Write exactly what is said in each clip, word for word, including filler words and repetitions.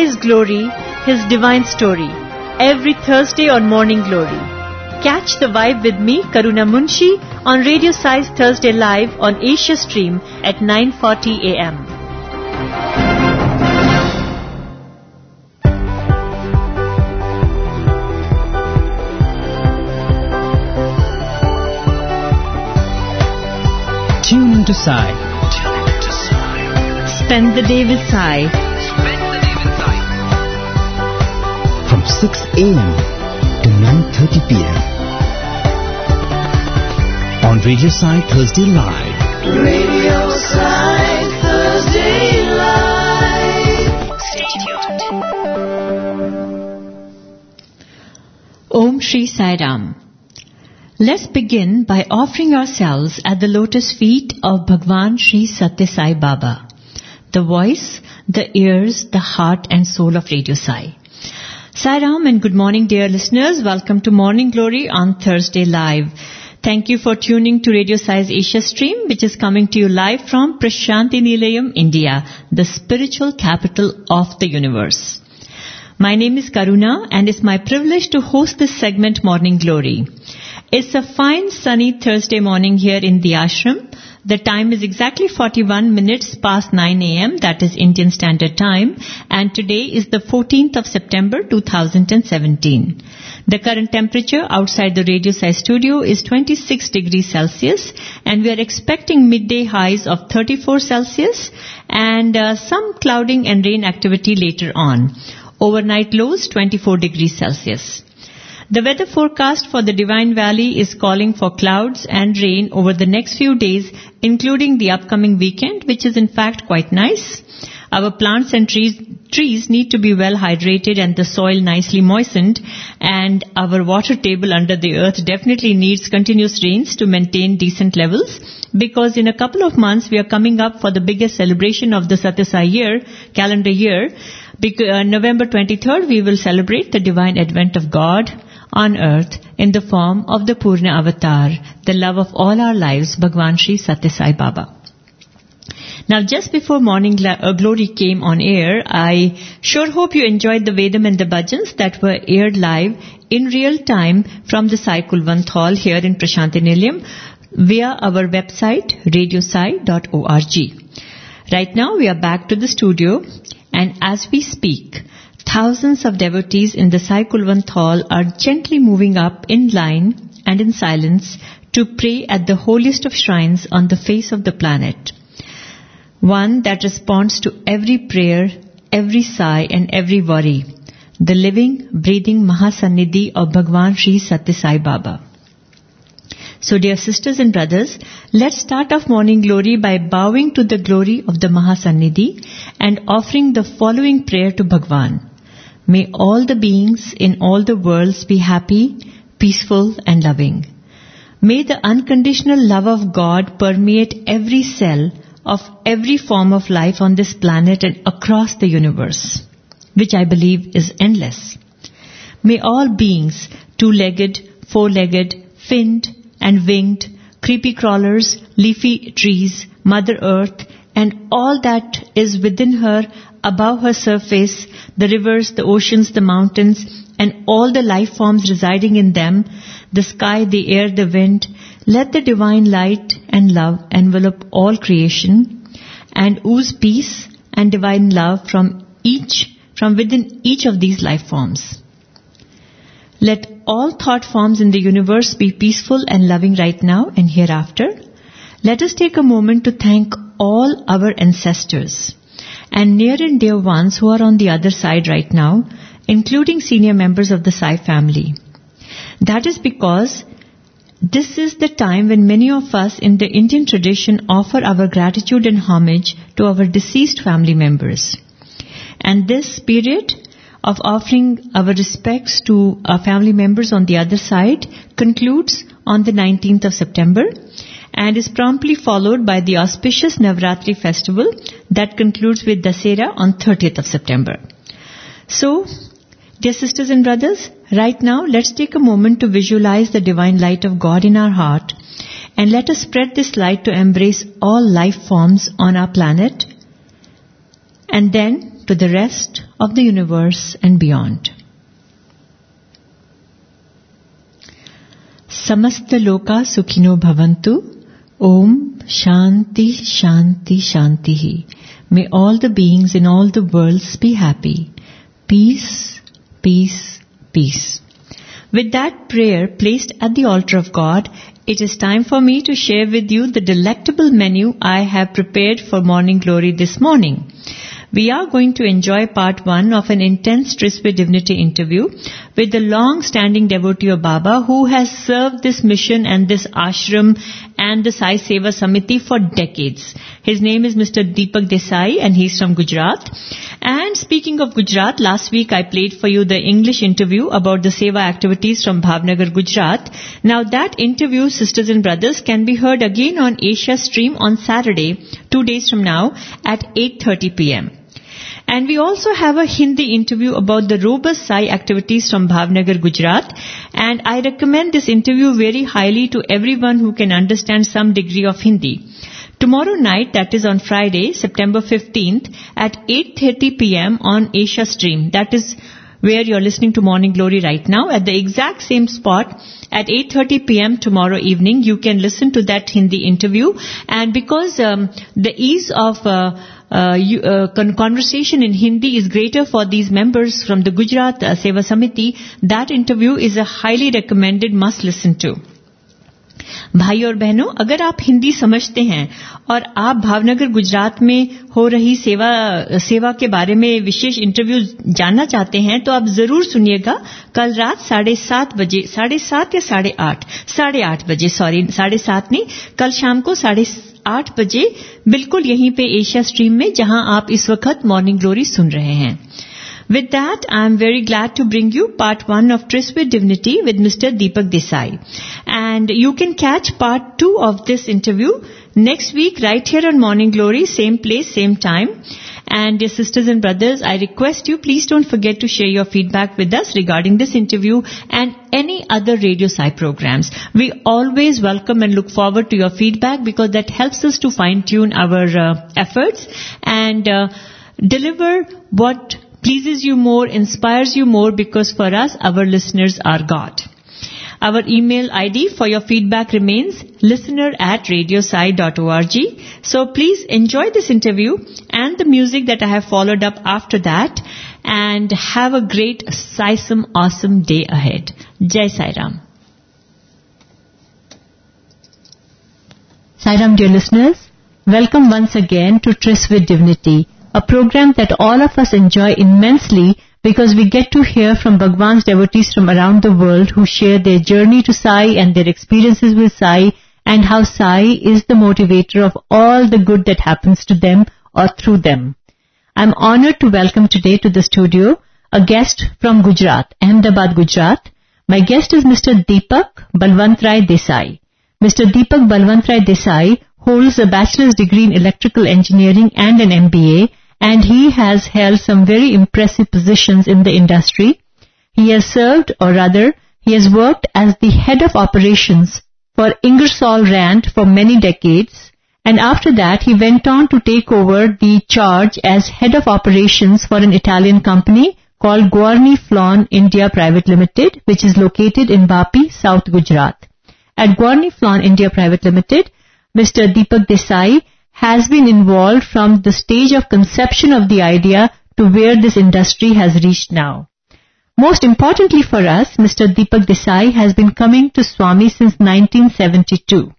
His glory, His divine story, every Thursday on Morning Glory. Catch the vibe with me, Karuna Munshi, on Radio Sai's Thursday Live on Asia Stream at nine forty a m Tune into Sai. Spend the day with Sai. From six a m to nine thirty p m on Radio Sai Thursday Live. Radio Sai Thursday Live. Stay tuned. Om Shri Sai Ram. Let's begin by offering ourselves at the lotus feet of Bhagwan Shri Satya Sai Baba, the voice, the ears, the heart and soul of Radio Sai. Sai Ram and good morning, dear listeners. Welcome to Morning Glory on Thursday Live. Thank you for tuning to Radio Sai's Asia Stream, which is coming to you live from Prashanti Nilayam, India, the spiritual capital of the universe. My name is Karuna and it's my privilege to host this segment Morning Glory. It's a fine sunny Thursday morning here in the ashram. The time is exactly forty-one minutes past nine a m, that is Indian Standard Time, and today is the fourteenth of September two thousand seventeen. The current temperature outside the Radio Sai studio is twenty-six degrees Celsius, and we are expecting midday highs of thirty-four Celsius and uh, some clouding and rain activity later on. Overnight lows twenty-four degrees Celsius. The weather forecast for the Divine Valley is calling for clouds and rain over the next few days, including the upcoming weekend, which is in fact quite nice. Our plants and trees, trees need to be well hydrated and the soil nicely moistened, and our water table under the earth definitely needs continuous rains to maintain decent levels, because in a couple of months we are coming up for the biggest celebration of the Satya Sai year, calendar year. Because, uh, November twenty-third we will celebrate the divine advent of God on earth in the form of the Purna Avatar, the love of all our lives, Bhagwan Shri Satya Sai Baba. Now, just before Morning Glory came on air, I sure hope you enjoyed the Vedam and the Bhajans that were aired live in real time from the Sai Kulwant Hall here in Prashanti Nilayam via our website radio sai dot org. Right now, we are back to the studio, and as we speak, thousands of devotees in the Sai Kulwant Hall are gently moving up in line and in silence to pray at the holiest of shrines on the face of the planet. One that responds to every prayer, every sigh and every worry. The living, breathing Mahasannidhi of Bhagwan Shri Satya Sai Baba. So dear sisters and brothers, let's start off Morning Glory by bowing to the glory of the Mahasannidhi and offering the following prayer to Bhagwan. May all the beings in all the worlds be happy, peaceful and loving. May the unconditional love of God permeate every cell of every form of life on this planet and across the universe, which I believe is endless. May all beings, two-legged, four-legged, finned and winged, creepy crawlers, leafy trees, Mother Earth, and all that is within her, above her surface, the rivers, the oceans, the mountains, and all the life forms residing in them, the sky, the air, the wind, let the divine light and love envelop all creation and ooze peace and divine love from each, from within each of these life forms. Let all thought forms in the universe be peaceful and loving right now and hereafter. Let us take a moment to thank all our ancestors and near and dear ones who are on the other side right now, including senior members of the Sai family. That is because this is the time when many of us in the Indian tradition offer our gratitude and homage to our deceased family members. And this period of offering our respects to our family members on the other side concludes on the nineteenth of September and is promptly followed by the auspicious Navratri festival that concludes with Dasera on thirtieth of September. So, dear sisters and brothers, right now let's take a moment to visualize the divine light of God in our heart and let us spread this light to embrace all life forms on our planet and then to the rest of the universe and beyond. Samasta loka sukhino bhavantu. Om Shanti Shanti Shantihi. May all the beings in all the worlds be happy. Peace, peace, peace. With that prayer placed at the altar of God, it is time for me to share with you the delectable menu I have prepared for Morning Glory this morning. We are going to enjoy part one of an intense Tryst with Divinity interview with the long-standing devotee of Baba who has served this mission and this ashram and the Sai Seva Samiti for decades. His name is Mister Deepak Desai and he's from Gujarat. And speaking of Gujarat, last week I played for you the English interview about the Seva activities from Bhavnagar, Gujarat. Now that interview, sisters and brothers, can be heard again on Asia Stream on Saturday, two days from now at eight thirty p.m. And we also have a Hindi interview about the robust Sai activities from Bhavnagar, Gujarat. And I recommend this interview very highly to everyone who can understand some degree of Hindi. Tomorrow night, that is on Friday, September fifteenth, at eight thirty p.m. on Asia Stream. That is where you're listening to Morning Glory right now. At the exact same spot, at eight thirty p.m. tomorrow evening, you can listen to that Hindi interview. And because um, the ease of uh, uh, you, uh, con- conversation in Hindi is greater for these members from the Gujarat uh, Seva Samiti, that interview is a highly recommended must listen to. भाई और बहनों, अगर आप हिंदी समझते हैं और आप भावनगर गुजरात में हो रही सेवा सेवा के बारे में विशेष इंटरव्यू जानना चाहते हैं तो आप जरूर सुनिएगा कल रात साढ़े सात बजे साढ़े सात या साढ़े आठ साढ़े आठ बजे सॉरी साढ़े सात नहीं कल शाम को साढ़े आठ बजे बिल्कुल यहीं पे एशिया स्ट्रीम में जहां आप इस वक्त मॉर्निंग ग्लोरी सुन रहे हैं. With that, I am very glad to bring you part one of Tryst with Divinity with Mister Deepak Desai. And you can catch part two of this interview next week right here on Morning Glory, same place, same time. And dear sisters and brothers, I request you, please don't forget to share your feedback with us regarding this interview and any other Radio Sai programs. We always welcome and look forward to your feedback because that helps us to fine-tune our uh, efforts and uh, deliver what pleases you more, inspires you more, because for us, our listeners are God. Our email I D for your feedback remains listener at radiosai dot org. So please enjoy this interview and the music that I have followed up after that, and have a great, Sai-some, awesome day ahead. Jai Sai Ram. Sai Ram, dear listeners, welcome once again to Tryst with Divinity, a program that all of us enjoy immensely because we get to hear from Bhagwan's devotees from around the world who share their journey to Sai and their experiences with Sai and how Sai is the motivator of all the good that happens to them or through them. I'm honored to welcome today to the studio a guest from Gujarat, Ahmedabad, Gujarat. My guest is Mister Deepak Balwantrai Desai. Mister Deepak Balwantrai Desai holds a bachelor's degree in electrical engineering and an M B A, and he has held some very impressive positions in the industry. He has served, or rather, he has worked as the head of operations for Ingersoll Rand for many decades, and after that he went on to take over the charge as head of operations for an Italian company called Guarni Flawn India Private Limited, which is located in Vapi, South Gujarat. At Guarni Flawn India Private Limited, Mister Deepak Desai has been involved from the stage of conception of the idea to where this industry has reached now. Most importantly for us, Mister Deepak Desai has been coming to Swami since nineteen seventy-two.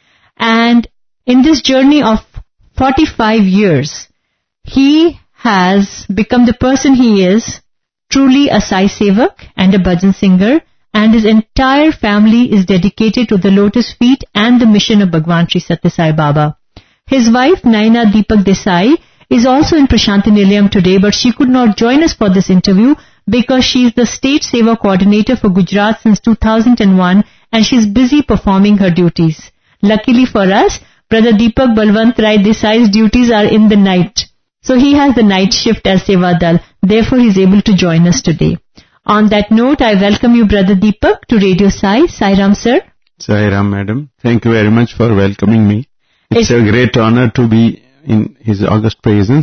And in this journey of forty-five years, he has become the person he is, truly a Sai Sevak and a bhajan singer, and his entire family is dedicated to the lotus feet and the mission of Bhagwan Sri Sathya Sai Baba. His wife, Naina Deepak Desai, is also in Prashanti Nilayam today, but she could not join us for this interview because she is the State Seva Coordinator for Gujarat since two thousand one, and she is busy performing her duties. Luckily for us, Brother Deepak Balwantrai Desai's duties are in the night. So he has the night shift as Seva Dal. Therefore, he is able to join us today. On that note, I welcome you, Brother Deepak, to Radio Sai. Sai Ram, sir. Sai Ram, madam. Thank you very much for welcoming me. It's, it's a great honor to be in his august presence.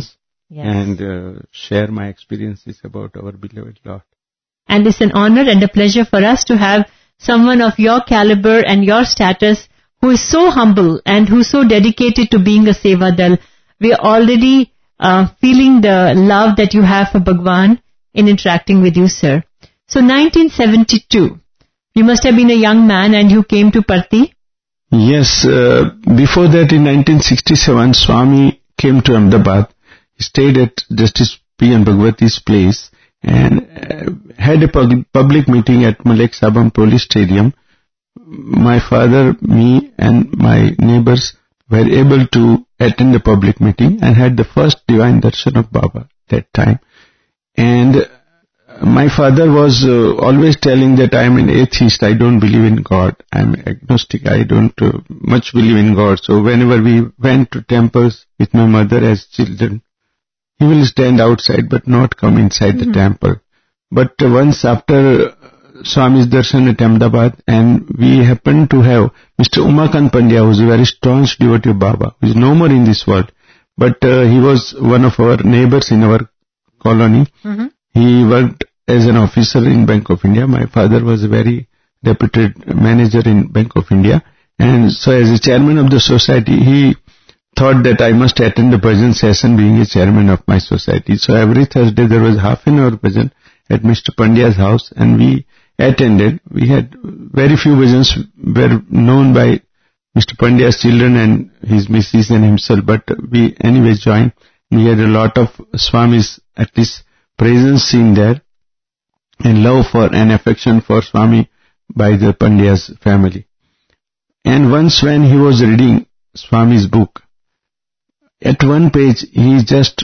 Yes. and uh, share my experiences about our beloved Lord. And it's an honor and a pleasure for us to have someone of your caliber and your status who is so humble and who's so dedicated to being a Sevadal. We are already uh, feeling the love that you have for Bhagwan in interacting with you, sir. So nineteen seventy-two, you must have been a young man and you came to Parthi. Yes, uh, before that in nineteen sixty-seven, Swami came to Ahmedabad. He stayed at Justice P. N. Bhagwati's place and uh, had a pub- public meeting at Malek Sabam Police Stadium. My father, me and my neighbors were able to attend the public meeting and had the first divine darshan of Baba that time. And my father was uh, always telling that I am an atheist, I don't believe in God, I am agnostic, I don't uh, much believe in God. So whenever we went to temples with my mother as children, he will stand outside but not come inside mm-hmm. the temple. But uh, once after uh, Swami's darshan at Ahmedabad, and we happened to have Mister Umakant Pandya, who is a very staunch devotee of Baba, who is no more in this world, but uh, he was one of our neighbors in our colony. Mm-hmm. He worked as an officer in Bank of India. My father was a very reputed manager in Bank of India. And so as a chairman of the society, he thought that I must attend the bhajan session being a chairman of my society. So every Thursday there was half an hour bhajan at Mister Pandya's house and we attended. We had very few bhajans were known by Mister Pandya's children and his missus and himself, but we anyway joined. We had a lot of Swami's, at least, presence in there and love for and affection for Swami by the Pandya's family. And once when he was reading Swami's book, at one page he just,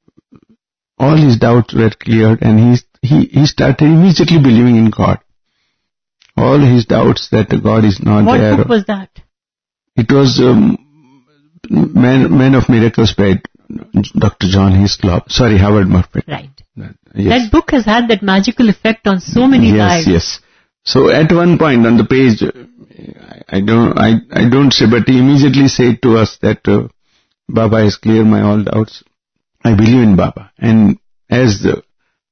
all his doubts were cleared and he, he, he started immediately believing in God. All his doubts that God is not what there. What book was that? It was um, Man, Man of Miracles by Doctor John Hislop, sorry, Howard Murphy. Right. That, yes. That book has had that magical effect on so many yes, lives. Yes, yes. So at one point on the page, I, I don't, I, I don't say, but he immediately said to us that uh, Baba has cleared my all doubts. I believe in Baba. And as uh,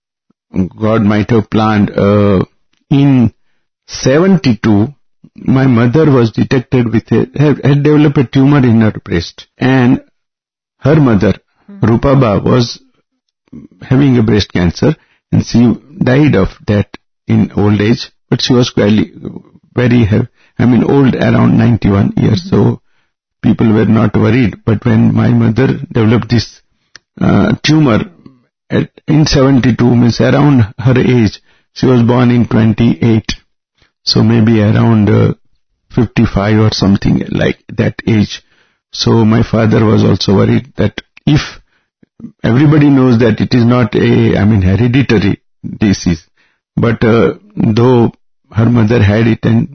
God might have planned, uh, in seventy-two, my mother was detected with a, had, had developed a tumor in her breast. And her mother, mm-hmm. Rupaba, was having a breast cancer and she died of that in old age, but she was very, very, I mean old, around ninety-one years, mm-hmm. so people were not worried. But when my mother developed this uh, tumor at, in seventy-two, means around her age, she was born in twenty-eight, so maybe around uh, fifty-five or something like that age. So my father was also worried that if everybody knows that it is not a, I mean, hereditary disease, but uh, though her mother had it and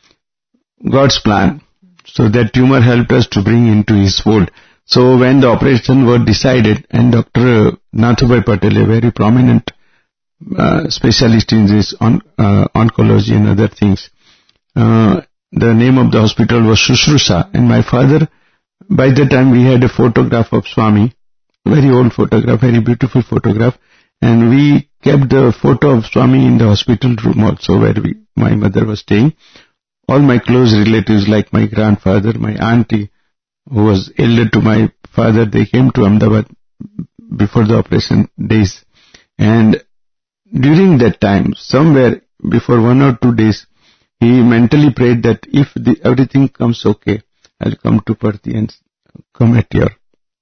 God's plan, so that tumor helped us to bring into his fold. So when the operation was decided and Doctor Nathubai Patel, a very prominent uh, specialist in this on, uh, oncology and other things, uh, the name of the hospital was Shushrusha, and my father, by the time we had a photograph of Swami, very old photograph, very beautiful photograph, and we kept the photo of Swami in the hospital room also where we, my mother was staying. All my close relatives like my grandfather, my auntie, who was elder to my father, they came to Ahmedabad before the operation days. And during that time, somewhere before one or two days, he mentally prayed that if the, everything comes okay, I'll come to Parthi and come at your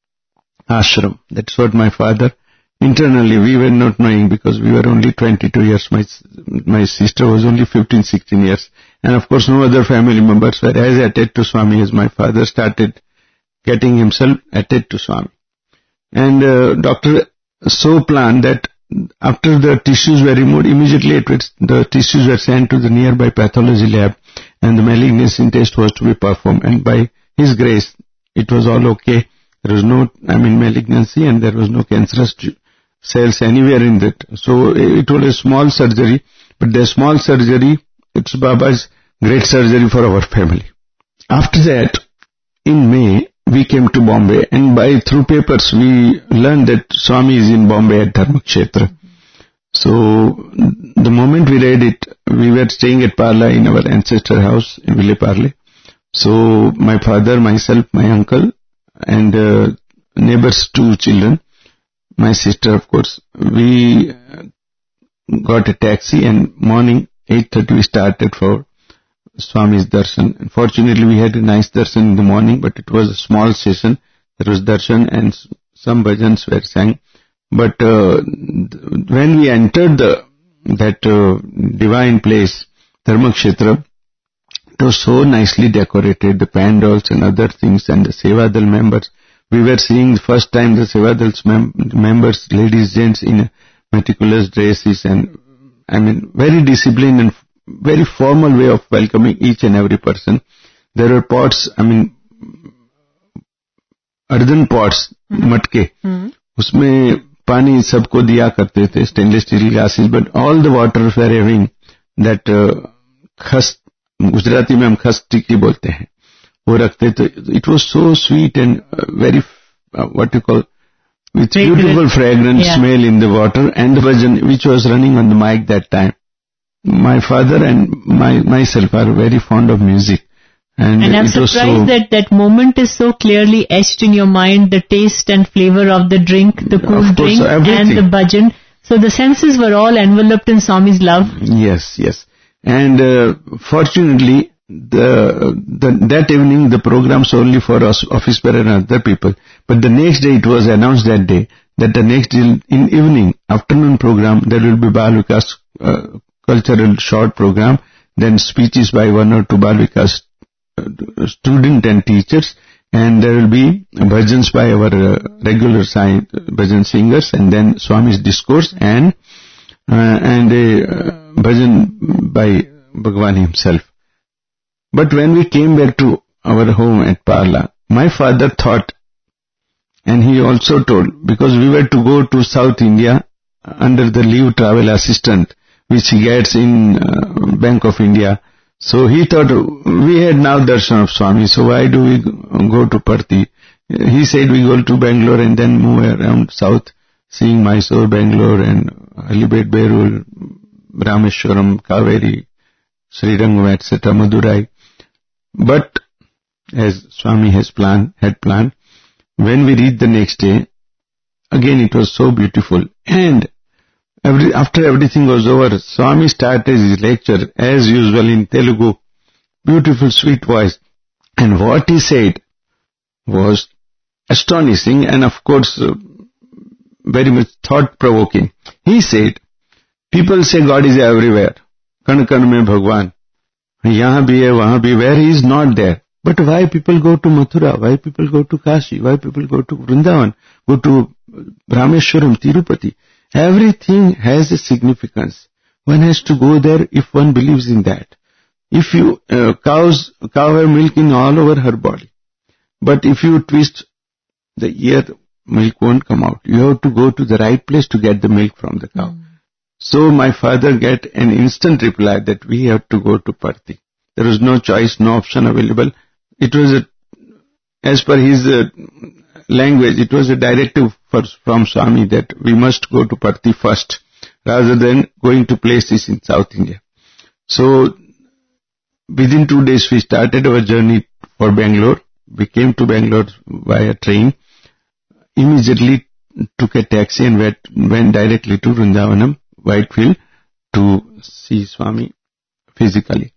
ashram. That's what my father, internally we were not knowing because we were only twenty-two years. My my sister was only fifteen, sixteen years. And of course no other family members were as attached to Swami as my father started getting himself attached to Swami. And uh, doctor so planned that after the tissues were removed, immediately it was, the tissues were sent to the nearby pathology lab and the malignancy test was to be performed. And by his grace, it was all okay. There was no, I mean, malignancy and there was no cancerous cells anywhere in that. So it was a small surgery, but the small surgery, it's Baba's great surgery for our family. After that, in May, we came to Bombay, and by through papers we learned that Swami is in Bombay at Dharmakshetra. So the moment we read it, we were staying at Parla in our ancestor house in Ville Parle. So my father, myself, my uncle, and uh, neighbors' two children, my sister, of course, we got a taxi, and morning eight thirty we started for Swami's darshan. Unfortunately, we had a nice darshan in the morning, but it was a small session. There was darshan and some bhajans were sang. But uh, when we entered the that uh, divine place, Dharmakshetra, it was so nicely decorated, the pandals and other things, and the Sevadal members. We were seeing the first time the Sevadal's mem- members, ladies, gents, in meticulous dresses, and I mean very disciplined and very formal way of welcoming each and every person. There were pots, I mean, earthen pots, mm-hmm. matke. Mm-hmm. Usme pani sabko diya karte the, stainless steel glasses, but all the waters were having that uh, khast, Gujarati mein hum khast tikki bolte hain. वो रखते तो it was so sweet and uh, very uh, what you call with fragrant. Beautiful fragrant yeah. smell in the water, and the bhajan which was running on the mic that time. My father and my myself are very fond of music, and, and I'm it surprised was so, that that moment is so clearly etched in your mind, the taste and flavor of the drink, the cool of course, drink everything. And the bhajan. So the senses were all enveloped in Swami's love. Yes, yes. And uh, fortunately, The, the that evening the programs only for us, office bearer and other people. But the next day it was announced that day that the next day in evening afternoon program there will be Bal Vikas uh, cultural short program, then speeches by one or two Bal Vikas uh, student and teachers, and there will be bhajans by our uh, regular sign, bhajan singers, and then Swami's discourse and uh, and a uh, bhajan by Bhagwan himself. But when we came back to our home at Parla, my father thought, and he also told, because we were to go to South India under the leave travel assistant, which he gets in uh, Bank of India. So he thought, we had now darshan of Swami, so why do we go to Parthi? He said we go to Bangalore and then move around south, seeing Mysore, Bangalore and Alibet, Berul, Rameshwaram, Kaveri, Srirangam, et cetera, Madurai. But as Swami has planned, had planned, when we reached the next day, again it was so beautiful. And every, after everything was over, Swami started his lecture as usual in Telugu. Beautiful, sweet voice. And what he said was astonishing and of course uh, very much thought-provoking. He said, people say God is everywhere. Kan kan mein Bhagwan. Yahan bhi hai, wahan bhi, where he is not there. But why people go to Mathura? Why people go to Kashi? Why people go to Vrindavan? Go to Rameshwaram, Tirupati? Everything has a significance. One has to go there if one believes in that. If you, uh, cows, cow have milk in all over her body. But if you twist the ear, milk won't come out. You have to go to the right place to get the milk from the cow. Mm. So my father get an instant reply that we have to go to Parthi. There was no choice, no option available. It was a, as per his uh, language, it was a directive for, from Swami that we must go to Parthi first, rather than going to places in South India. So within two days we started our journey for Bangalore. We came to Bangalore via train, immediately took a taxi and went, went directly to Vrindavanam, Whitefield, to see Swami physically.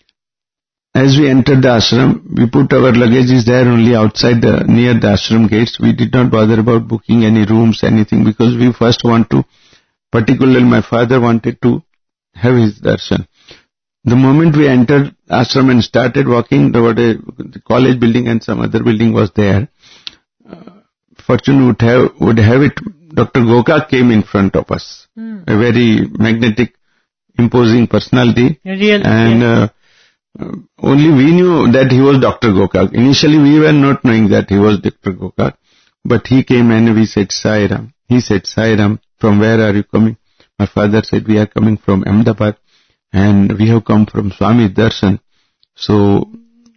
As we entered the ashram, we put our luggages there only outside the, near the ashram gates. We did not bother about booking any rooms, anything, because we first want to, particularly my father wanted to have his darshan. The moment we entered ashram and started walking, there was a the college building and some other building was there. Uh, fortune would have, would have it, Doctor Gokak came in front of us. Hmm. A very magnetic, imposing personality. Real, and yeah. uh, uh, only we knew that he was Doctor Gokak. Initially we were not knowing that he was Doctor Gokak. But he came and we said, Sai Ram. He said, Sai Ram, from where are you coming? My father said, we are coming from Ahmedabad. And we have come from Swami Darshan. So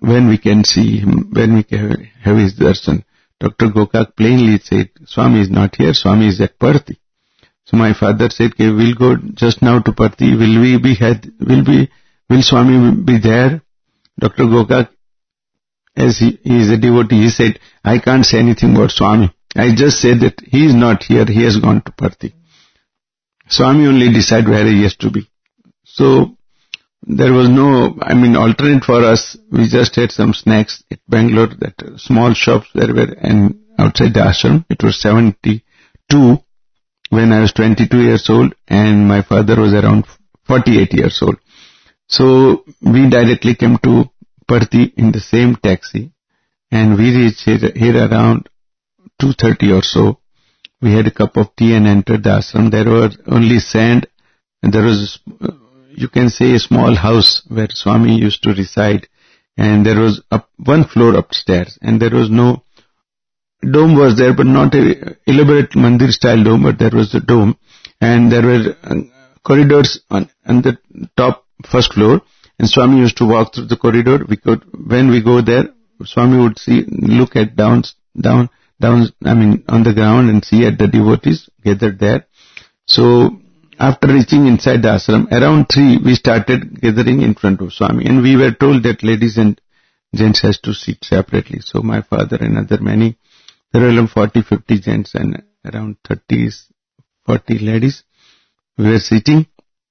when we can see him, when we can have his darshan. Doctor Gokak plainly said, Swami is not here, Swami is at Parthi. So my father said, okay, we'll go just now to Parthi, will we be had, will be, will Swami be there? Doctor Gokak, as he, he is a devotee, he said, I can't say anything about Swami. I just said that he is not here, he has gone to Parthi. Swami only decide where he has to be. So, there was no, I mean, alternate for us. We just had some snacks at Bangalore, that uh, small shops there were, and outside the ashram. It was seventy-two when I was twenty-two years old, and my father was around forty-eight years old. So, we directly came to Parthi in the same taxi, and we reached here, here around two thirty or so. We had a cup of tea and entered the ashram. There was only sand, and there was uh, you can say a small house where Swami used to reside, and there was up one floor upstairs, and there was no dome was there, but not a elaborate mandir style dome, but there was a dome, and there were uh, corridors on, on the top first floor, and Swami used to walk through the corridor. We could, when we go there, Swami would see, look at down, down, down, I mean, on the ground and see at the devotees gathered there. So, after reaching inside the ashram, around three, we started gathering in front of Swami, and we were told that ladies and gents has to sit separately. So my father and other many, there were around forty, fifty gents and around thirty, forty ladies. We were sitting.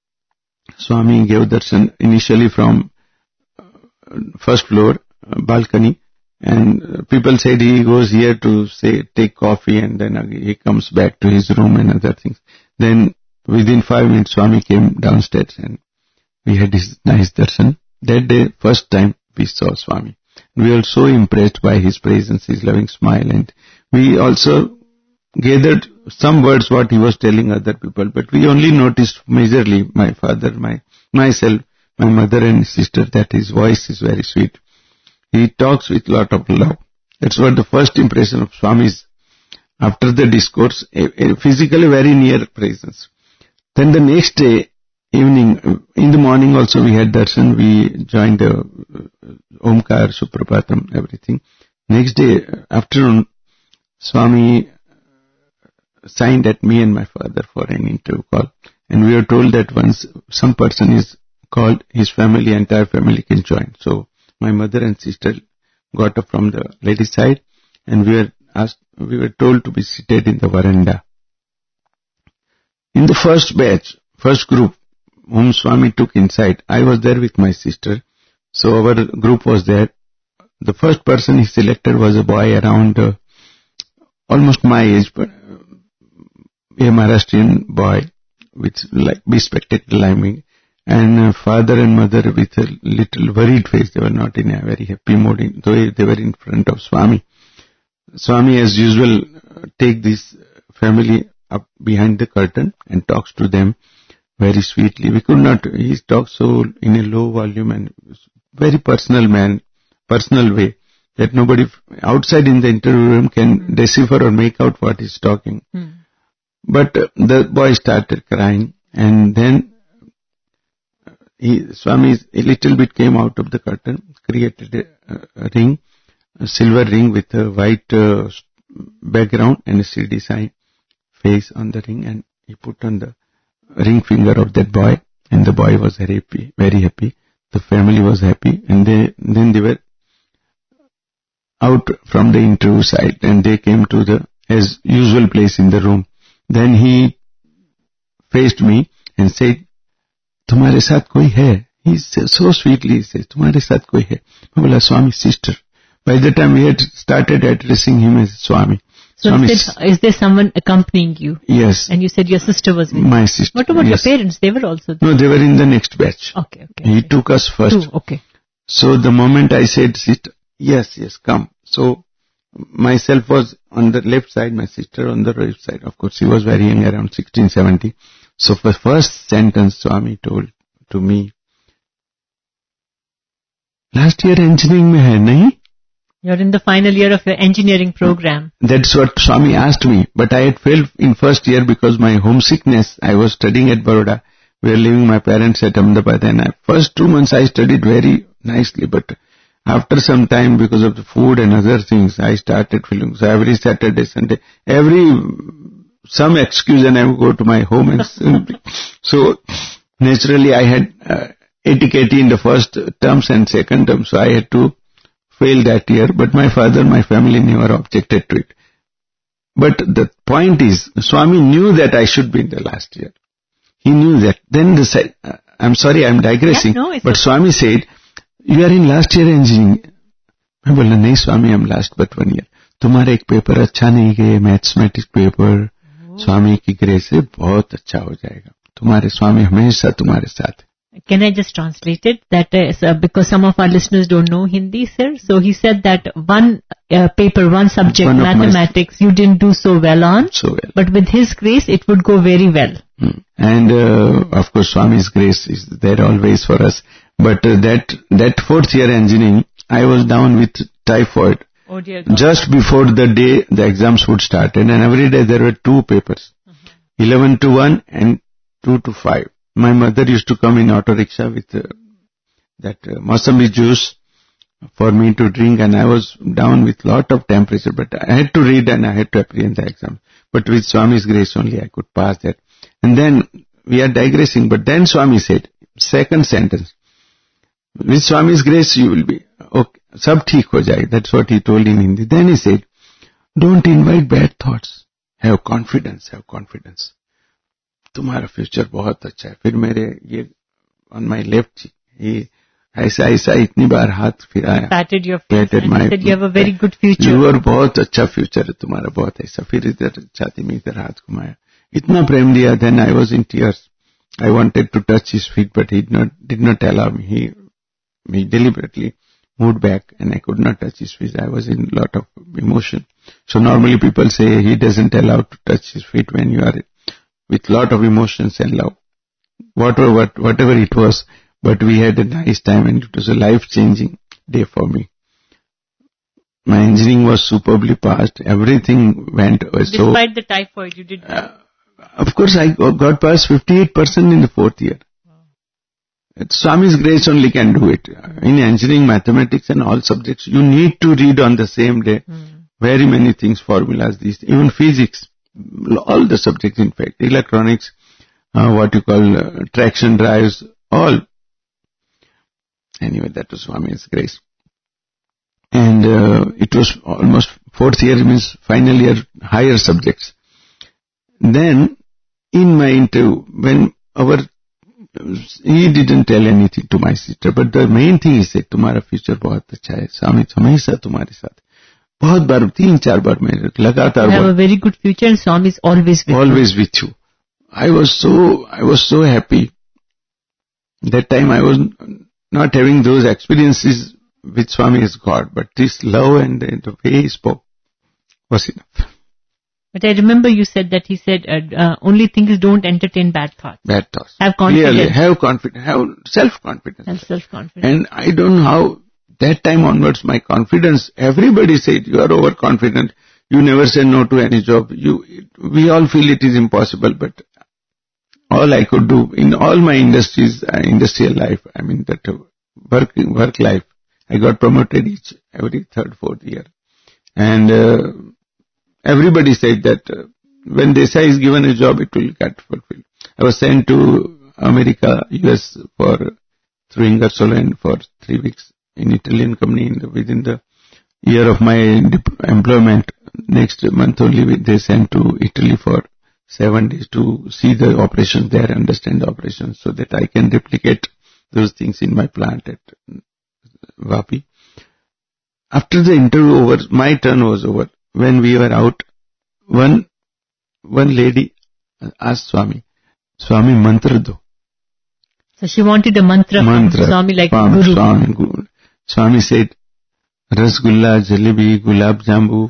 Swami gave darshan initially from first floor uh, balcony, and people said he goes here to say take coffee, and then he comes back to his room and other things. Then within five minutes, Swami came downstairs and we had his nice darshan. That day, first time we saw Swami. We were so impressed by his presence, his loving smile, and we also gathered some words what he was telling other people, but we only noticed majorly, my father, my myself, my mother and sister, that his voice is very sweet. He talks with lot of love. That's what the first impression of Swami is. After the discourse, a, a physically very near presence. Then the next day, evening, in the morning also we had darshan, we joined the uh, Omkar, Suprapatam, everything. Next day, afternoon, Swami signed at me and my father for an interview call. And we were told that once some person is called, his family, entire family can join. So, my mother and sister got up from the lady side, and we were asked, we were told to be seated in the veranda. In the first batch, first group, whom Swami took inside, I was there with my sister. So our group was there. The first person he selected was a boy around uh, almost my age, but uh, a Maharashtrian boy with like bespectacled liming, and uh, father and mother with a little worried face. They were not in a very happy mood, though they were in front of Swami. Swami, as usual, uh, take this family up behind the curtain and talks to them very sweetly. We could not, he talks so in a low volume and very personal man, personal way, that nobody outside in the interview room can decipher or make out what he's talking. Hmm. But uh, the boy started crying, and then he, Swami a little bit came out of the curtain, created a, a ring, a silver ring with a white uh, background and a C D sign face on the ring, and he put on the ring finger of that boy, and the boy was happy, very happy. The family was happy, and they then they were out from the interview site, and they came to the as usual place in the room. Then he faced me and said, "Tumhare saath koi hai?" He said, so sweetly, he said, "Tumhare saath koi hai?" I bola, "Swami's sister." By the time we had started addressing him as Swami. So said, is there someone accompanying you? Yes. And you said your sister was with you? My sister. What about yes. your parents? They were also there? No, they were in the next batch. Okay, okay. He okay. took us first. Two, okay. So the moment I said, sit, yes, yes, come. So myself was on the left side, my sister on the right side. Of course, she was very young, around sixteen, seventeen. So for first sentence, Swami told to me, last year engineering mein hai, nahi? You're in the final year of your engineering program. That's what Swami asked me. But I had failed in first year because my homesickness, I was studying at Baroda. We were leaving my parents at Ahmedabad, and I, first two months I studied very nicely, but after some time, because of the food and other things, I started feeling, so every Saturday, Sunday, every, some excuse and I would go to my home and, so naturally I had uh, etiquette in the first terms and second term, so I had to fail that year, but my father, my family never objected to it. But the point is, Swami knew that I should be in the last year. He knew that. Then the said, uh, I'm sorry, I'm digressing, yeah, no, but Swami said, you are in last year engineering. मैं बोला नहीं स्वामी, I'm last but one year. तुम्हारा एक paper अच्छा नहीं गया, mathematics paper, स्वामी की grace से बहुत अच्छा हो जाएगा. तुम्हारे स्वामी हमेशा तुम्हारे साथ है. Can I just translate it? That is, uh, because some of our listeners don't know Hindi, sir. So he said that one uh, paper, one subject, One mathematics, you didn't do so well on. So well. But with his grace, it would go very well. Hmm. And uh, of course, Swami's grace is there always for us. But uh, that that fourth year engineering, I was down with typhoid. Oh dear God. Just before the day the exams would start, and every day there were two papers, uh-huh. eleven to one and two to five. My mother used to come in auto rickshaw with uh, that uh, Mosami juice for me to drink, and I was down with lot of temperature, but I had to read and I had to appear in the exam. But with Swami's grace only I could pass that. And then we are digressing, but then Swami said, second sentence, with Swami's grace you will be, okay, sab theek ho jayega. That's what he told in Hindi. Then he said, don't invite bad thoughts. Have confidence, have confidence. तुम्हारा future बहुत अच्छा है. फिर मेरे ये on my left, ये ऐसा ऐसा इतनी बार हाथ फिराया. Patted your face Patted and my, he said you have a very good future. You are बहुत अच्छा फ्यूचर है तुम्हारा, बहुत ऐसा. फिर इधर छाती में इधर हाथ घुमाया, इतना प्रेम दिया. Then I was in tears. I wanted to touch his feet, but he did not did not allow me. He he deliberately moved back, and I could not touch his feet. I was in a lot of emotion. So normally people say he doesn't allow to touch his feet when you are with lot of emotions and love, whatever what, whatever it was. But we had a nice time, and it was a life-changing day for me. My engineering was superbly passed. Everything went uh, so. Despite the typhoid, you did. Uh, of course, I got past fifty-eight percent in the fourth year. Wow. Swami's grace only can do it. In engineering, mathematics, and all subjects, you need to read on the same day. Hmm. Very many things, formulas, these, even physics. All the subjects, in fact, electronics, uh, what you call uh, traction drives, all. Anyway, that was Swami's grace. And uh, it was almost fourth year, means final year, higher subjects. Then, in my interview, when our, he didn't tell anything to my sister, but the main thing he said, तुम्हारा future बहुत अच्छा है, Swami हमेशा तुम्हारे साथ. बहुत बार, तीन चार बार मैं लगातार. You have a very good future, and Swami is always with always you. with you. I was so, I was so happy. That time I was not having those experiences with Swami as God, but this love and the, the way he spoke was enough. But I remember you said that he said, uh, uh, only thing is don't entertain bad thoughts. Bad thoughts. Have confidence. Really, have confidence, have self-confidence. Have self-confidence. And I don't know how, that time onwards, my confidence, everybody said, you are overconfident, you never say no to any job. You, we all feel it is impossible, but all I could do in all my industries, uh, industrial life, I mean that uh, work, work life, I got promoted each, every third, fourth year. And uh, everybody said that uh, when Desai is given a job, it will get fulfilled. I was sent to America, U S for through Ingersoll and for three weeks in Italian company. In the, within the year of my dip- employment, next month only they sent to Italy for seven days to see the operations there, understand the operations, so that I can replicate those things in my plant at Vapi. After the interview over, my turn was over. When we were out, one one lady asked Swami, Swami, mantra do. So she wanted a mantra, mantra from Swami like from Guru. Swami, Guru. Swami said, Rasgulla, Jalebi, Gulab Jambu,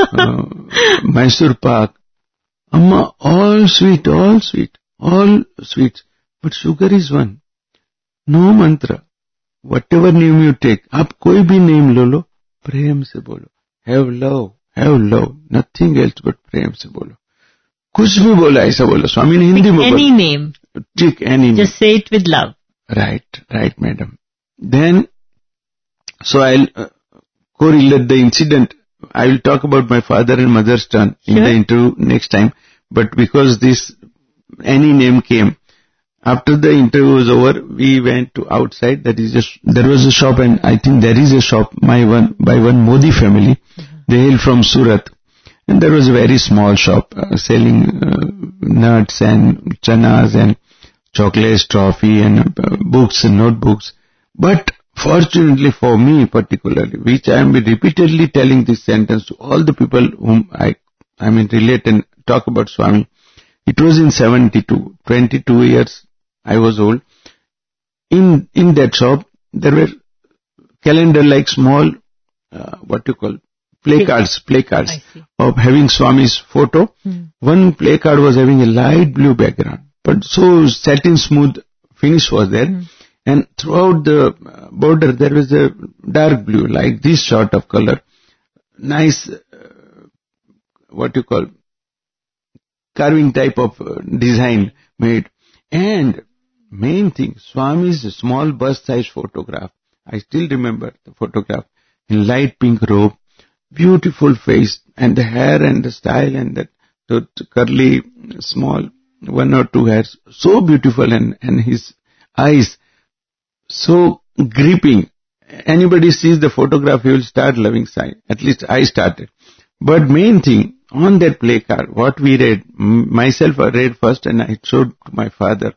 uh, Mysore Pak. Amma, all sweet, all sweet, all sweet. But sugar is one. No mantra. Whatever name you take, आप कोई भी name लो लो, प्रेम से बोलो. Have love, have love. Nothing else but प्रेम से बोलो. कुछ भी बोला ऐसा बोलो. स्वामी ने हिंदी में बोला. Any name. Take any name. Just say it with love. Right, right, madam. Then, So I'll uh, correlate the incident. I will talk about my father and mother's turn in Sure. the interview next time. But because this any name came, after the interview was over, we went to outside. That is just, there was a shop, and I think there is a shop my one by one Modi family. Mm-hmm. They hail from Surat. And there was a very small shop uh, selling uh, nuts and chanas and chocolates, toffee and uh, books and notebooks. But fortunately for me particularly, which I am repeatedly telling this sentence to all the people whom I, I mean relate and talk about Swami, it was in seventy-two, twenty-two years I was old. In, in that shop, there were calendar like small, uh, what you call, placards, placards of having Swami's photo. Hmm. One placard was having a light blue background, but so satin smooth finish was there. Hmm. And throughout the border, there was a dark blue, like this sort of color. Nice, uh, what you call, carving type of uh, design made. And main thing, Swami's small bust size photograph. I still remember the photograph in light pink robe, beautiful face, and the hair and the style and that the curly, small, one or two hairs, so beautiful, and, and his eyes, so gripping. Anybody sees the photograph, he will start loving Sai. At least I started. But main thing, on that placard, what we read, myself I read first and I showed to my father.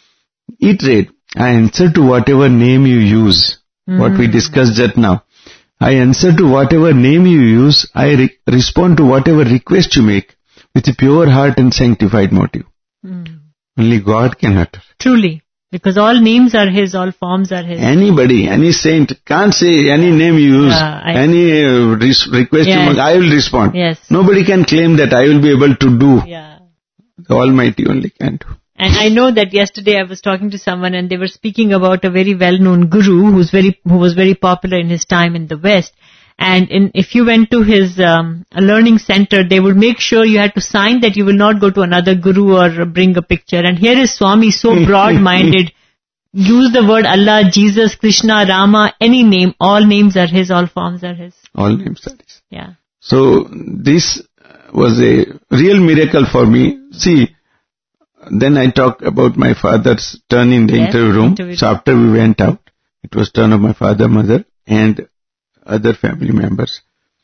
It read, I answer to whatever name you use. Mm-hmm. What we discussed just now. I answer to whatever name you use. I re- respond to whatever request you make with a pure heart and sanctified motive. Mm. Only God can utter. Truly. Because all names are His, all forms are His. Anybody, any saint can't say any name you use, uh, I, any uh, res- request yes. you make, I will respond. Yes. Nobody can claim that I will be able to do. Yeah. The Almighty only can do. And I know that yesterday I was talking to someone and they were speaking about a very well-known guru who's very, who was very popular in his time in the West. And in, if you went to his um, learning center, they would make sure you had to sign that you will not go to another guru or bring a picture. And here is Swami, so broad-minded. Use the word Allah, Jesus, Krishna, Rama, any name. All names are His, all forms are His. All names are His. Yeah. So this was a real miracle for me. See, then I talk about my father's turn in the yes, interview room. Interview. So after we went out, it was turn of my father, mother, and other family members.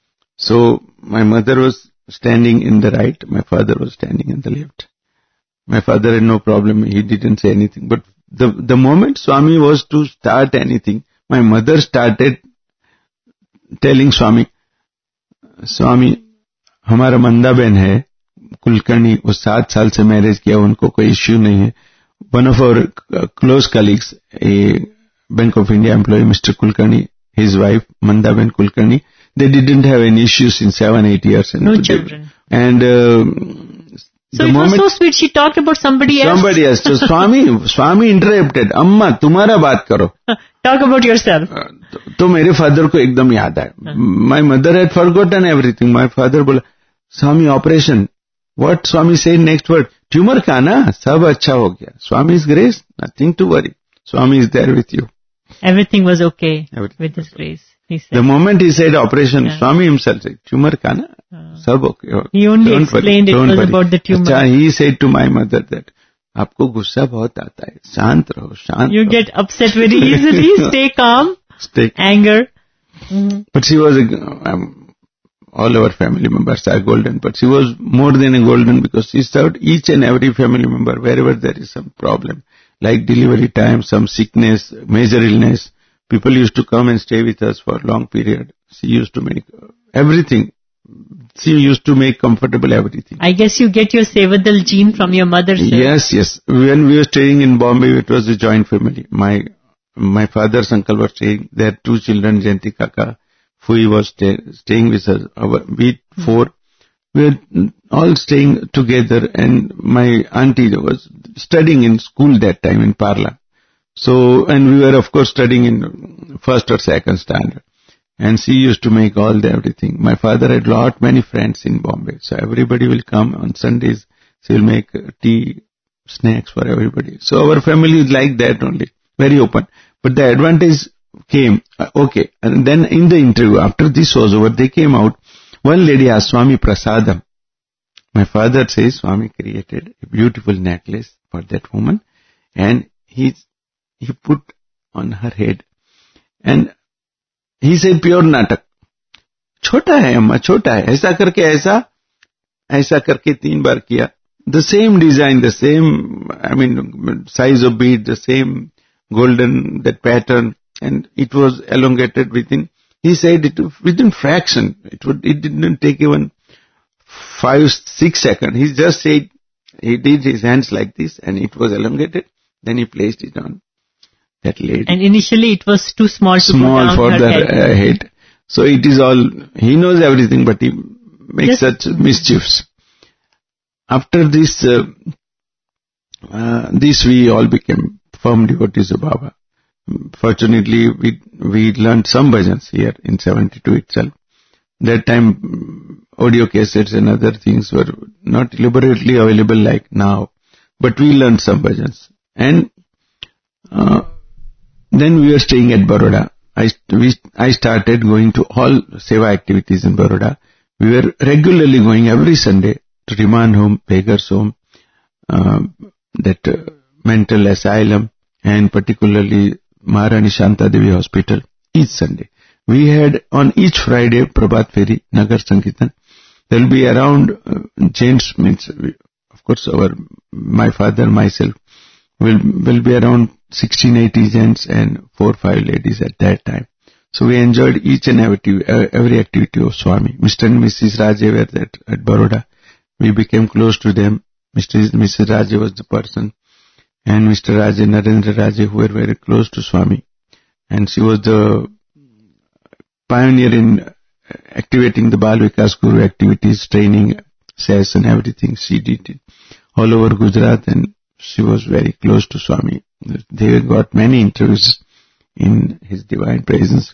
So my mother was standing in the right, my father was standing in the left. My father had no problem, he didn't say anything. But the the moment Swami was to start anything, my mother started telling Swami, Swami, हमारा मंदा बहन है, कुलकर्णी, वो सात साल से marriage किया, उनको कोई इश्यू नहीं है. One of our close colleagues, a Bank of India employee, Mister Kulkarni, his wife, Mandaben Kulkarni, they didn't have any issues in seven, eight years. And no they, children. And uh, so the it moment, was so sweet. She talked about somebody else. Somebody else. So Swami, Swami interrupted. Amma, तुम्हारा बात करो. Talk about yourself. Uh, तो, तो मेरे father को एकदम याद आया. My mother had forgotten everything. My father बोला, Swami, operation. What Swami said next word? Tumor का ना, सब अच्छा हो गया. Swami's grace, nothing to worry. Swami is there with you. Everything was okay Everything with His grace. He said. The moment he said operation, yeah. Swami himself said, tumor ka na, uh, sab okay. He only Don't explained worry, it was worry. about the tumor. Achha, he said to my mother that, आपको गुस्सा बहुत आता है, शांत रहो, शांत You रहो. get upset very easily, stay calm, stay anger. Mm-hmm. But she was, a, um, all our family members are golden, but she was more than a golden because she served each and every family member wherever there is some problem, like delivery time, some sickness, major illness. People used to come and stay with us for a long period. She used to make everything. She used to make comfortable everything. I guess you get your Sevadal gene from your mother, sir. Yes, yes. When we were staying in Bombay, it was a joint family. My my father's uncle was staying. There are two children, Jayanti Kaka. Fui was stay, staying with us. Our, we four. We were all staying together, and my auntie was studying in school that time in Parla. So, and we were of course studying in first or second standard. And she used to make all the everything. My father had lot many friends in Bombay. So everybody will come on Sundays. She will make tea, snacks for everybody. So our family is like that only. Very open. But the advantage came, uh, okay, and then in the interview, after this was over, they came out, one lady asked, Swami Prasadam. My father says Swami created a beautiful necklace for that woman, and he, he put on her head, and he said pure natak. छोटा है अम्मा, छोटा है, ऐसा करके ऐसा, ऐसा करके तीन बार किया. The same design, the same, I mean, size of bead, the same golden, that pattern, and it was elongated within, he said it within fraction. It would, it didn't take even five, six seconds. He just said, he did his hands like this, and it was elongated, then he placed it on that lady. And initially it was too small to Small go down for her the head. uh, head. So it is all, he knows everything, but he makes Just- such mischiefs. After this, uh, uh, this we all became firm devotees of Baba. Fortunately, we we learned some bhajans here in seventy-two itself. That time, audio cassettes and other things were not elaborately available like now, but we learned some bhajans. And uh, then we were staying at Baroda. I, we, I started going to all seva activities in Baroda. We were regularly going every Sunday to Remand Home, Beggars Home, uh, that uh, mental asylum, and particularly Maharani Shanta Devi Hospital each Sunday. We had on each Friday Prabhat Feri, Nagar Sankirtan. There will be around uh, gents, means, we, of course, our my father, myself, will will be around sixteen, eighteen gents and four, five ladies at that time. So we enjoyed each and every, uh, every activity of Swami. Mister and Missus Raje were at, at Baroda. We became close to them. Mister and Missus Raje was the person, and Mister Raje, Narendra Raje, who were very close to Swami. And she was the pioneer in activating the Bal Vikas Guru activities, training, session, everything. She did it all over Gujarat, and she was very close to Swami. They got many interviews in his divine presence.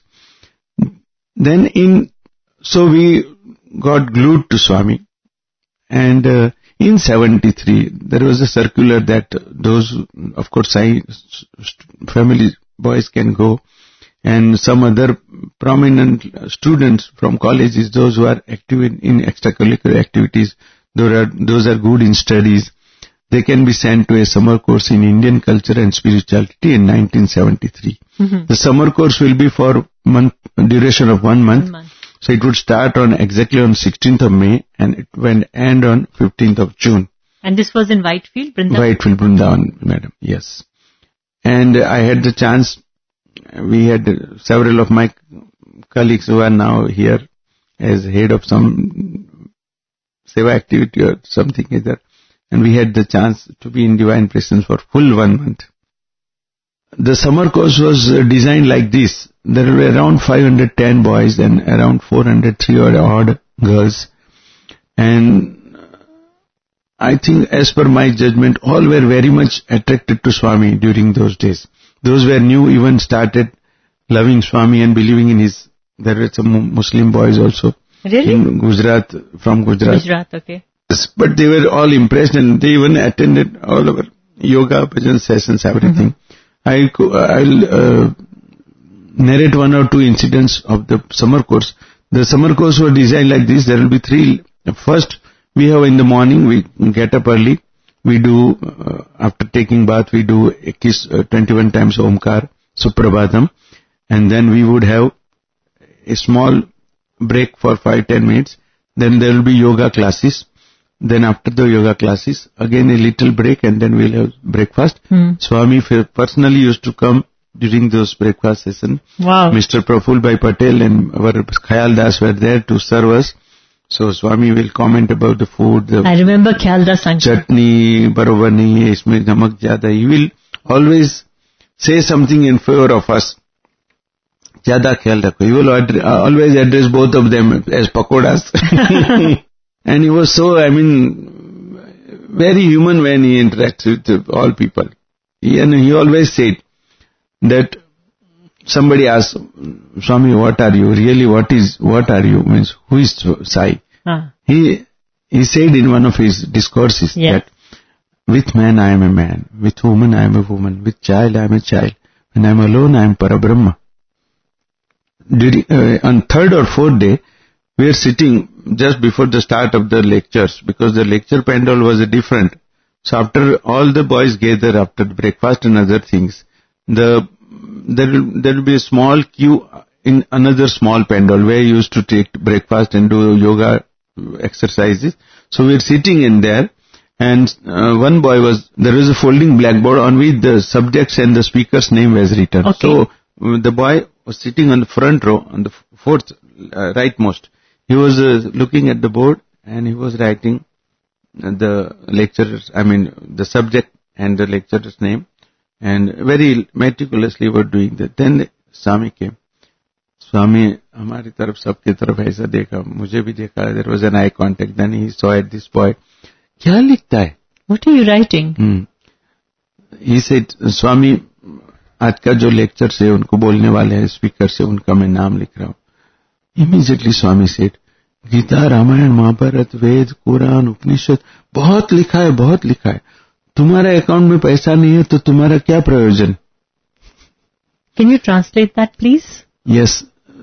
Then in, so we got glued to Swami. And uh, in seventy-three, there was a circular that those, of course, Sai family boys can go, and some other prominent students from colleges, those who are active in, in extracurricular activities, those are, those are good in studies, they can be sent to a summer course in Indian culture and spirituality in nineteen seventy-three. Mm-hmm. The summer course will be for month, duration of one month. One month. So it would start on exactly on sixteenth of May, and it went end on fifteenth of June. And this was in Whitefield, Vrindavan? Whitefield, Vrindavan, madam, yes. And I had the chance, we had several of my colleagues who are now here as head of some seva activity or something like that. And we had the chance to be in divine presence for full one month. The summer course was designed like this. There were around five hundred ten boys and around four hundred three or odd girls. And I think, as per my judgment, all were very much attracted to Swami during those days. Those who were new even started loving Swami and believing in his. There were some Muslim boys also. Really? In Gujarat, from Gujarat. Gujarat, okay. Yes, but they were all impressed, and they even attended all our yoga, bhajan sessions, everything. Mm-hmm. I, I'll uh, narrate one or two incidents of the summer course. The summer course was designed like this. There will be three. First, we have in the morning, we get up early. We do, uh, after taking bath, we do a kiss uh, twenty-one times Omkar, Suprabhatam. And then we would have a small break for five, ten minutes. Then there will be yoga classes. Then after the yoga classes, again a little break, and then we'll have breakfast. Hmm. Swami personally used to come during those breakfast sessions. Wow. Mister Praful Bhai Patel and our Khayal Das were there to serve us. So Swami will comment about the food, the I remember Khyalda Sankhya. chutney, barobar nahi hai, isme namak zyada. He will always say something in favor of us. Zyada khayal rakho. He will ad- always address both of them as pakodas. And he was so, I mean, very human when he interacts with all people. He, and he always said that somebody asked, Swami, what are you? Really, what is, what are you? Means, who is Sai? Ah. He, he said in one of his discourses Yeah. that with man I am a man, with woman I am a woman, with child I am a child, when I am alone I am Parabrahma. during, uh, on third or fourth day, we were sitting just before the start of the lectures because the lecture pandal was different. So after all the boys gather after the breakfast and other things, the there will, there will be a small queue in another small pandal where you used to take breakfast and do yoga exercises. So we were sitting in there, and uh, one boy was, there was a folding blackboard on which the subjects and the speaker's name was written. Okay. So uh, the boy was sitting on the front row, on the fourth, uh, rightmost. He was uh, looking at the board and he was writing the lecturer's, I mean, the subject and the lecturer's name, and very meticulously were doing that. Then Swami came. Swami, हमारी तरफ सबके तरफ ऐसा देखा, मुझे भी देखा, there was an eye contact. Then he saw at this boy, क्या लिखता है? What are you writing? Hmm. He said, Swami, आज का जो लेक्चर से उनको बोलने वाले हैं स्पीकर से, उनका मैं नाम लिख रहा हूँ. Immediately Swami said, Gita, Ramayan, Mahabharat, वेद, कुरान, उपनिषद, बहुत लिखा है, बहुत लिखा है. तुम्हारा अकाउंट में पैसा नहीं है तो तुम्हारा क्या प्रयोजन? Can you translate that, please? Yes.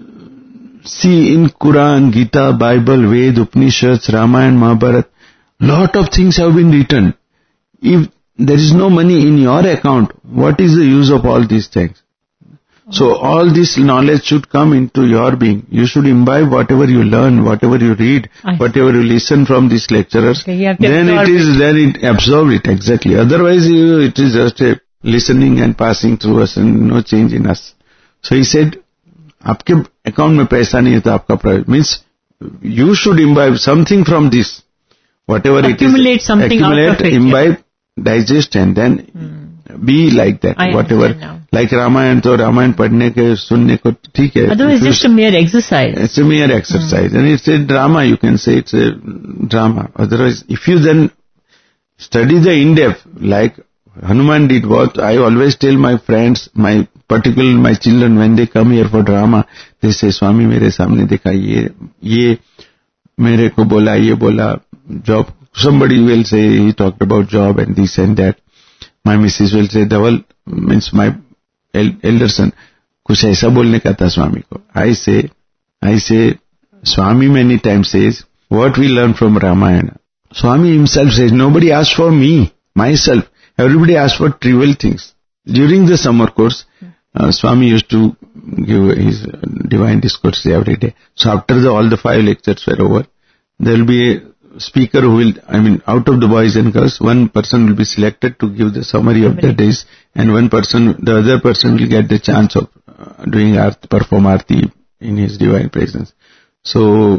See, in Quran, Gita, Bible, Ved, Upanishads, Ramayana, Mahabharata, lot of things have been written. If there is no money in your account, what is the use of all these things? So all this knowledge should come into your being. You should imbibe whatever you learn, whatever you read, I whatever you listen from these lecturers. Okay, you have to then it absorb is, it. then it absorb it, exactly. Otherwise you, it is just a listening and passing through us and no change in us. So he said, आपके account में पैसा नहीं है तो आपका private means you should imbibe something from this whatever it is Accumulate something out accumulate, of it, imbibe, digest and then be like that. I Whatever, understand now. like Ramayana तो रामायण पढ़ने के सुनने को ठीक है. Otherwise, If you just a mere exercise. It's a mere exercise. And it's a drama, you can say it's a drama. Otherwise, if you then study the in-depth, like Hanuman did, what I always tell my friends, my particularly my children, when they come here for drama, they say, Swami, मेरे सामने देखा ये, ये मेरे को बोला, ये बोला, job. Somebody will say, he talked about job and this and that. My missus will say, Dhaval, means my el- elder son, कुछ ऐसा बोलने का था स्वामी को. I say, I say, Swami many times says, what we learn from Ramayana. Swami himself says, nobody asked for me, myself. Everybody asked for trivial things. During the summer course, uh, Swami used to give his uh, divine discourse every day. So after the, all the five lectures were over, there will be a speaker who will, I mean, out of the boys and girls, one person will be selected to give the summary of the days, and one person, the other person will get the chance of uh, doing arti, perform arti in his divine presence. So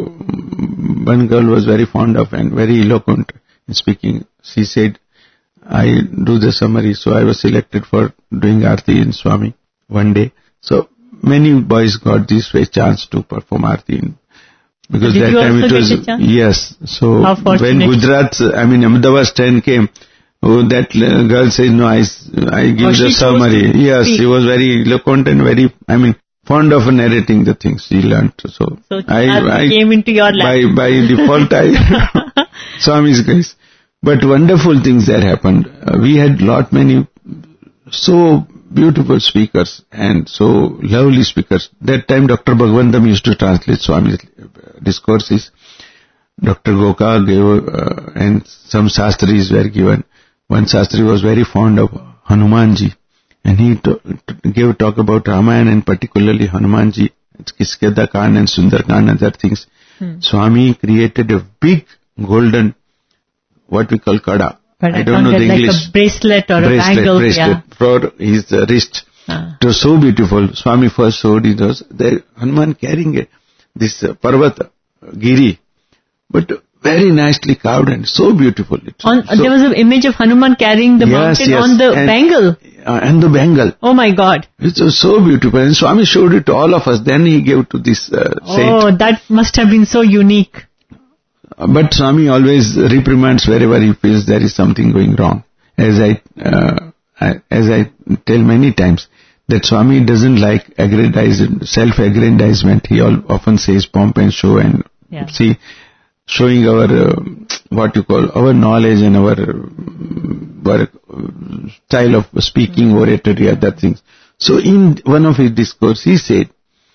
one girl was very fond of and very eloquent in speaking. She said, I do the summary, so I was selected for doing Aarti in Swami one day. So many boys got this way chance to perform Aarti in, because Did that you time also it get was, a chance? yes. So How when fortunate. Gujarat, I mean Ahmedabad stand came, oh, that uh, girl said, no, I, I give Oh, the she chose summary. to Yes, speak. she was very eloquent and very, I mean, fond of narrating the things she learnt. So, So I, Aarti I came into your lap. by, by default I, Swami's grace. But wonderful things that happened. Uh, we had lot many so beautiful speakers and so lovely speakers. That time Doctor Bhagwantam used to translate Swami's discourses. Doctor Goka gave, uh, and some Shastris were given. One Shastri was very fond of Hanumanji, and he to, to gave a talk about Ramayana and particularly Hanumanji, Kiskeda Khan and Sundarkand and other things. Hmm. Swami created a big golden, what we call kada. But I I don't know can't the get English. like a bracelet or bracelet, a bangle. bracelet Yeah. for his uh, wrist. Ah. It was so beautiful. Swami first showed it was there, Hanuman carrying a, this uh, Parvata, uh, Giri, but very nicely carved and so beautiful. It, On, so, there was an image of Hanuman carrying the Yes, mountain yes, on the and- bangle. uh, and the bangle. Oh my God. It was so beautiful. And Swami showed it to all of us. Then he gave to this uh, saint. Oh, that must have been so unique. But Swami always reprimands wherever he feels there is something going wrong. As I, uh, I as I tell many times, that Swami doesn't like aggrandizement, self-aggrandizement. He all, often says pomp and show and Yeah. see, showing our, uh, what you call, our knowledge and our, uh, our uh, style of speaking, oratory, other things. So in one of his discourse, he said,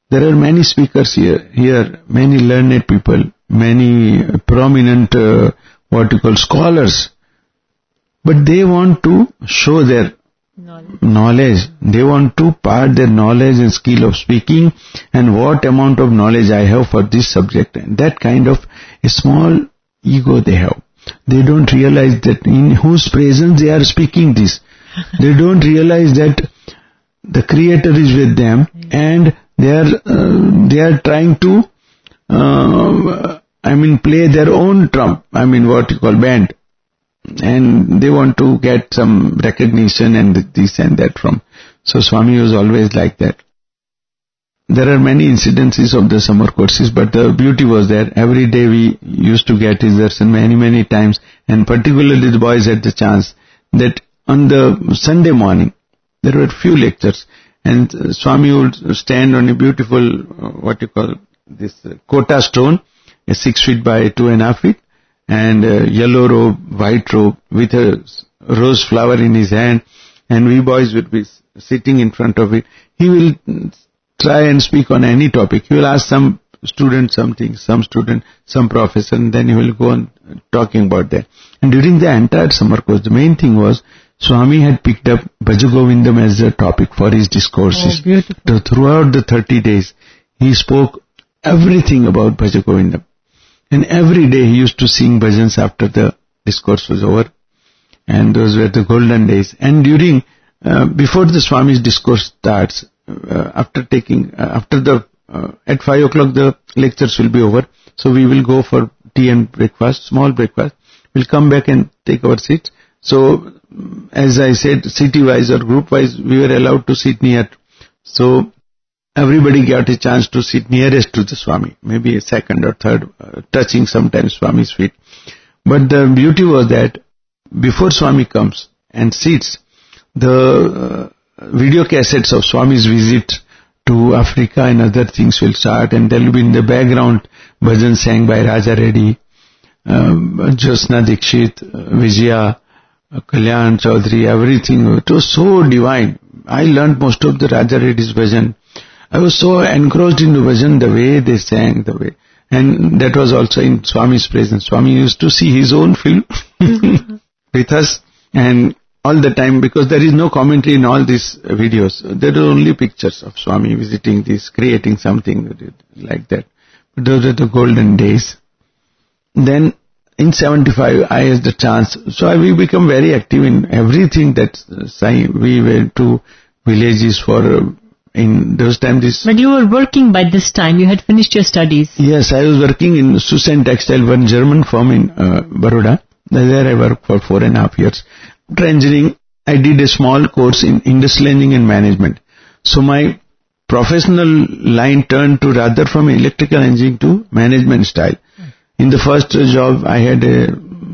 There are many speakers here, here, many learned people, many prominent, uh, what you call scholars. But they want to show their knowledge. knowledge. They want to part their knowledge and skill of speaking and what amount of knowledge I have for this subject. And that kind of a small ego they have. They don't realize that in whose presence they are speaking this. They don't realize that the Creator is with them and they are uh, they are trying to, uh, I mean, play their own trump. I mean, what you call band. And they want to get some recognition and this and that from. So Swami was always like that. There are many incidences of the summer courses, but the beauty was there. Every day we used to get his darshan many, many times, and particularly the boys had the chance that on the Sunday morning, there were few lectures, and Swami would stand on a beautiful, uh, what you call, this uh, kota stone, a six feet by two and a half feet, and uh, yellow robe, white robe, with a rose flower in his hand, and we boys would be sitting in front of it. He will try and speak on any topic. He will ask some student something, some student, some professor, and then he will go on talking about that. And during the entire summer course, the main thing was, Swami had picked up Bhaja Govindam as a topic for his discourses. Oh, beautiful. So throughout the thirty days, he spoke everything about Bhaja Govindam. And every day he used to sing bhajans after the discourse was over. And those were the golden days. And during, uh, before the Swami's discourse starts, uh, after taking, uh, after the, uh, at five o'clock the lectures will be over. So we will go for tea and breakfast, small breakfast. We'll come back and take our seats. So, as I said, city-wise or group-wise, we were allowed to sit near. So, everybody got a chance to sit nearest to the Swami, maybe a second or third, uh, touching sometimes Swami's feet. But the beauty was that before Swami comes and sits, the uh, video cassettes of Swami's visit to Africa and other things will start, and there will be in the background bhajan sang by Raja Reddy, um, Josna Dikshit, uh, Vijaya, Kalyan Chaudhary, everything. It was so divine. I learned most of the Raja Reddy's bhajan. I was so engrossed in the bhajan, the way they sang, the way. And that was also in Swami's presence. Swami used to see his own film with us, and all the time, because there is no commentary in all these videos. There are only pictures of Swami visiting this, creating something like that. But those are the golden days. Then, in seventy-five, I had the chance. So we become very active in everything that uh, we went to villages for, uh, in those times. This But you were working by this time. You had finished your studies. Yes, I was working in Susan Textile, one German firm in uh, Baroda. There I worked for four and a half years. After engineering, I did a small course in industrial engineering and management. So my professional line turned to rather from electrical engineering to management style. In the first job, I had a,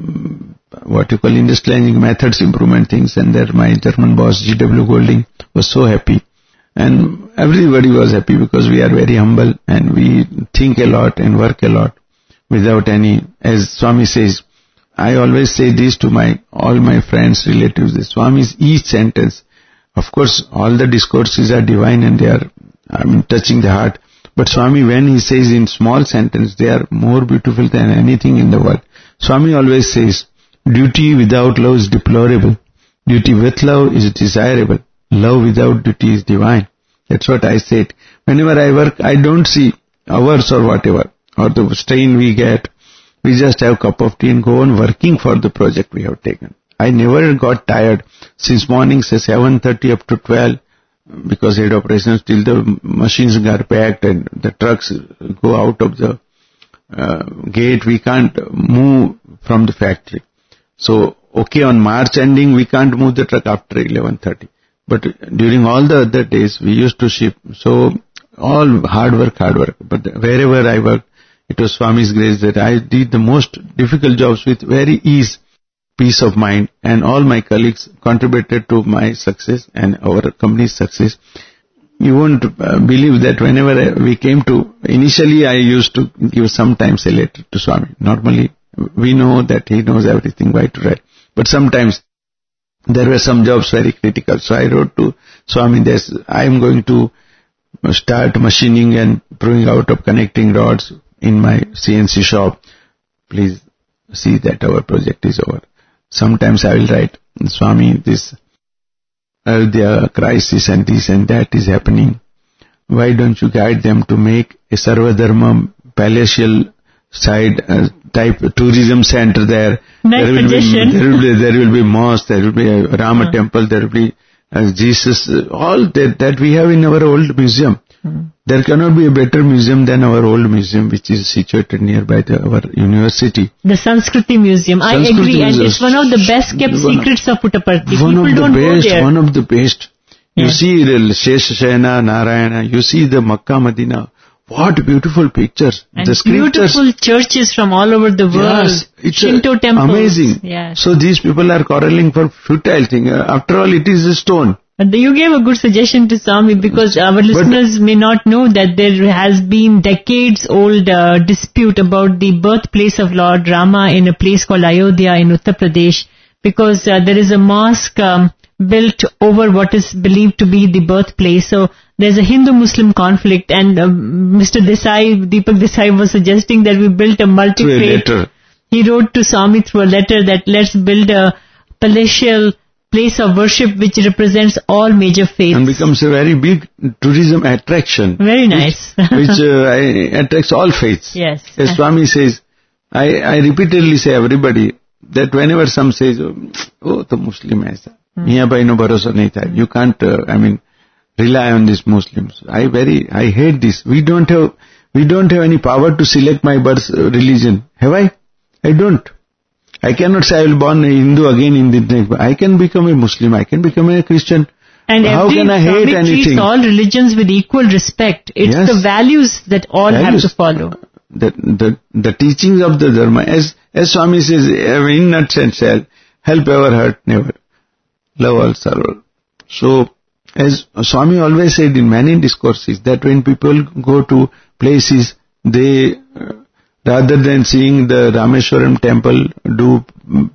what you call industrial engineering methods improvement things, and there my German boss, G W Golding, was so happy. And everybody was happy because we are very humble and we think a lot and work a lot without any, as Swami says, I always say this to my, all my friends, relatives, the Swami's each sentence. Of course, all the discourses are divine and they are, I mean, touching the heart. But Swami, when he says in small sentence, they are more beautiful than anything in the world. Swami always says, duty without love is deplorable. Duty with love is desirable. Love without duty is divine. That's what I said. Whenever I work, I don't see hours or whatever, or the strain we get. We just have a cup of tea and go on working for the project we have taken. I never got tired since morning, say seven thirty up to twelve. Because head operations till the machines are packed and the trucks go out of the uh, gate, we can't move from the factory. So, okay, on March ending, we can't move the truck after eleven thirty. But during all the other days, we used to ship. So, all hard work, hard work. But wherever I worked, it was Swami's grace that I did the most difficult jobs with very ease. Peace of mind, and all my colleagues contributed to my success and our company's success. You won't uh, believe that whenever we came to, initially I used to give sometimes a letter to Swami. Normally we know that he knows everything by to write, but sometimes there were some jobs very critical. So I wrote to Swami, this, I am going to start machining and throwing out of connecting rods in my C N C shop. Please see that our project is over. Sometimes I will write, Swami, this Ayodhya crisis and this and that is happening. Why don't you guide them to make a Sarvadharma palatial side uh, type tourism center there? Nice there will suggestion. Be, there will be there will be mosque, there will be a Rama uh. temple, there will be uh, Jesus, uh, all that that we have in our old museum. Hmm. There cannot be a better museum than our old museum, which is situated nearby the, our university. The Sanskriti Museum. Sanskriti I agree, Museum. And it's one of the best kept One secrets of Puttaparthi. One People of the don't best, go there. one of the best. You Yes. see the Sheshasena, Narayana, you see the Makkah, Medina. What beautiful pictures. And the scriptures. beautiful churches from all over the world. Yes, it's Shinto uh, temples. amazing. Yes. So these people are quarreling for futile thing. Uh, after all, it is a stone. And you gave a good suggestion to Swami, because our listeners may not know that there has been decades old uh, dispute about the birthplace of Lord Rama in a place called Ayodhya in Uttar Pradesh, because uh, there is a mosque um, built over what is believed to be the birthplace. So there's a Hindu-Muslim conflict, and uh, Mister Desai, Deepak Desai was suggesting that we built a multi-faith. Through a letter. He wrote to Swami through a letter that let's build a palatial place of worship which represents all major faiths. And becomes a very big tourism attraction. Very nice. Which, which uh, attracts all faiths. Yes. As Swami says, I, I repeatedly say everybody that whenever some says, oh, the Muslim hai aisa. Miyan bhai no bharosa nahi tha. You can't, uh, I mean, rely on these Muslims. I very, I hate this. We don't have, we don't have any power to select my birth uh, religion. Have I? I don't. I cannot say I will born a Hindu again in the next. I can become a Muslim. I can become a Christian. And how every can I hate Swami anything? treats all religions with equal respect. It's Yes. the values that all Values. have to follow. The, the, the teachings of the Dharma, as, as Swami says, in nutshell, help ever, hurt never. Love all, serve all. So, as Swami always said in many discourses, that when people go to places, they, uh, rather than seeing the Rameshwaram temple, do,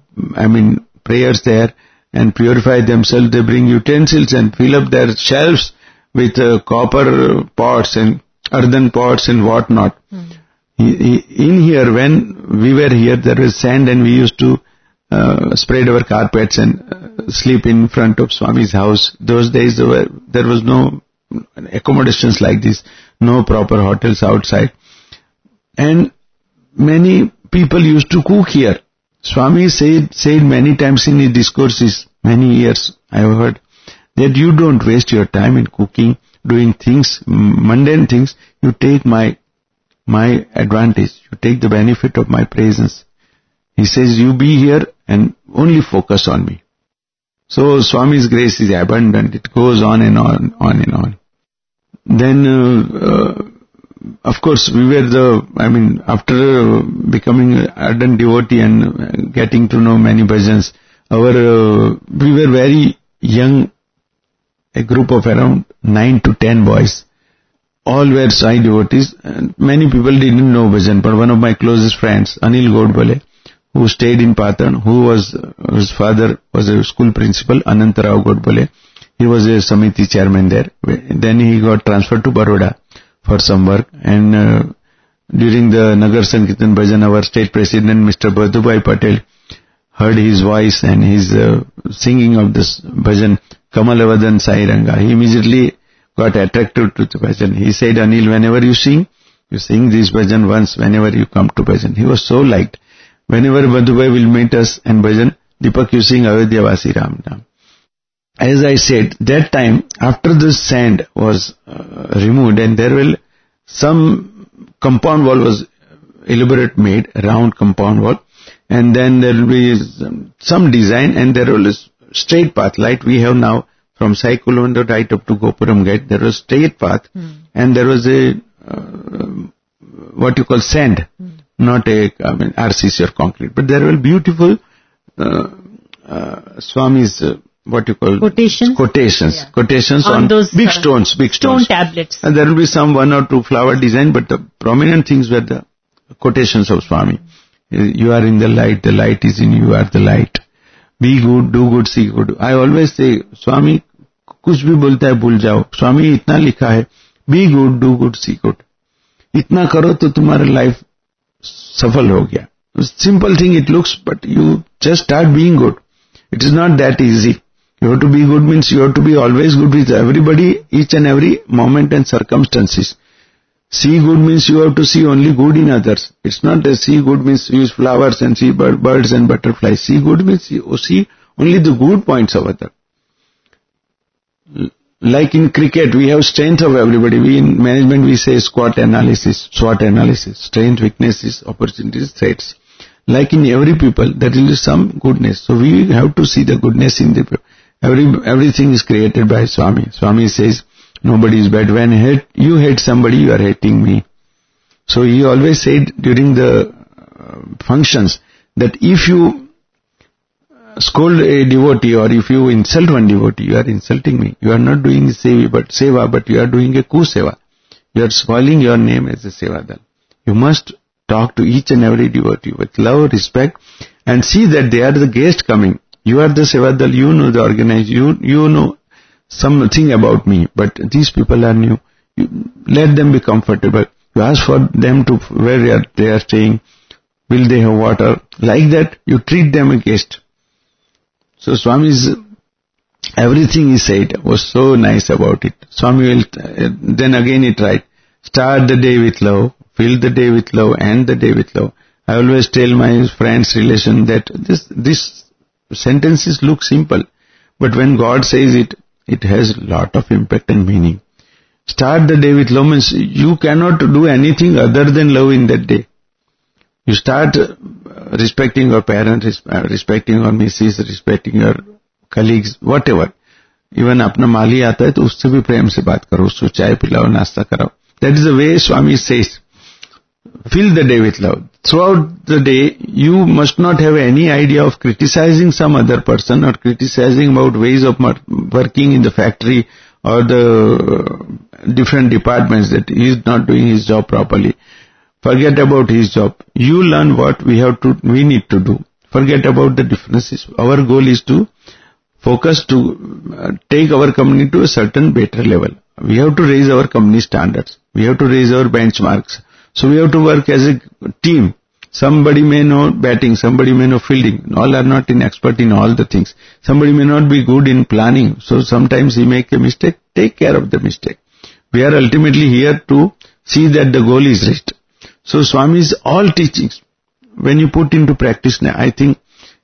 I mean, prayers there and purify themselves, they bring utensils and fill up their shelves with uh, copper pots and earthen pots and whatnot. Mm. In here, when we were here, there was sand and we used to uh, spread our carpets and uh, sleep in front of Swami's house. Those days there, were, there was no accommodations like this, no proper hotels outside. And many people used to cook here. Swami said, said many times in his discourses, many years I have heard, that you don't waste your time in cooking, doing things, mundane things. You take my my advantage. You take the benefit of my presence. He says, you be here and only focus on me. So Swami's grace is abundant. It goes on and on, on and on. Then, uh, uh, of course, we were the, I mean, after uh, becoming an ardent devotee and uh, getting to know many bhajans, our, uh, we were very young, a group of around nine to ten boys. All were Sai devotees, and many people didn't know bhajan, but one of my closest friends, Anil Godbole, who stayed in Patan, who was, uh, his father was a school principal, Anantarao Godbole. He was a Samiti chairman there. Then he got transferred to Baroda for some work, and uh, during the Nagar Sankirtan Bhajan, our state president, Mister Badhubhai Patel, heard his voice and his uh, singing of this bhajan, Kamalavadan Sai Ranga. He immediately got attracted to the bhajan. He said, Anil, whenever you sing, you sing this bhajan once, whenever you come to bhajan. He was so liked. Whenever Badhubhai will meet us and bhajan, Deepak, you sing Ayodhya Vasi Ram Nam. As I said, that time, after the sand was uh, removed and there will some compound wall was elaborate made, a round compound wall, and then there will be some, some design and there will be a straight path like we have now from Sai Kulwanda right up to Gopuram Gate. There was straight path hmm. and there was a, uh, what you call sand, hmm. not a, I mean, R C C or concrete, but there were beautiful uh, uh, Swami's uh, what you call quotations, quotations, yeah. quotations on, on those big uh, stones, big stone stones. tablets. And there will be some one or two flower design, but the prominent things were the quotations of Swami. You are in the light, the light is in you, you are the light. Be good, do good, see good. I always say, Swami, कुछ भी बोलता है भूल जाओ. Swami इतना लिखा है, Be good, do good, see good. इतना करो तो तुम्हारा लाइफ सफल हो गया. Simple thing it looks, but you just start being good. It is not that easy. You have to be good means you have to be always good with everybody, each and every moment and circumstances. See good means you have to see only good in others. It's not that see good means use flowers and see birds and butterflies. See good means you see only the good points of others. Like in cricket, we have strength of everybody. We in management, we say SWOT analysis, SWOT analysis, strength, weaknesses, opportunities, threats. Like in every people, there is some goodness. So we have to see the goodness in the people. Every, everything is created by Swami. Swami says, nobody is bad. When hate, you hate somebody, you are hating me. So he always said during the uh, functions that if you scold a devotee or if you insult one devotee, you are insulting me. You are not doing seva, but seva, but you are doing a kuseva. You are spoiling your name as a sevadal. You must talk to each and every devotee with love, respect, and see that they are the guest coming. You are the sevadal, you know the organizer, you, you know something about me, but these people are new. You let them be comfortable. You ask for them to where they are, they are staying. Will they have water? Like that, you treat them a guest. So Swami's, everything he said was so nice about it. Swami will, uh, then again he tried. Start the day with love, fill the day with love, end the day with love. I always tell my friends, relation that this, this sentences look simple, but when God says it, it has a lot of impact and meaning. Start the day with love means you cannot do anything other than love in that day. You start respecting your parents, respecting your missus, respecting your colleagues, whatever. Even अपना माली आता है तो उससे भी प्रेम से बात करो, उसको चाय पिलाओ, नाश्ता कराओ. That is the way Swami says. Fill the day with love. Throughout the day, you must not have any idea of criticizing some other person or criticizing about ways of working in the factory or the different departments that he is not doing his job properly. Forget about his job. You learn what we have to, we need to do. Forget about the differences. Our goal is to focus to uh, take our company to a certain better level. We have to raise our company standards. We have to raise our benchmarks. So we have to work as a team. Somebody may know batting, somebody may know fielding. All are not in expert in all the things. Somebody may not be good in planning. So sometimes he make a mistake. Take care of the mistake. We are ultimately here to see that the goal is reached. So Swami's all teachings, when you put into practice, I think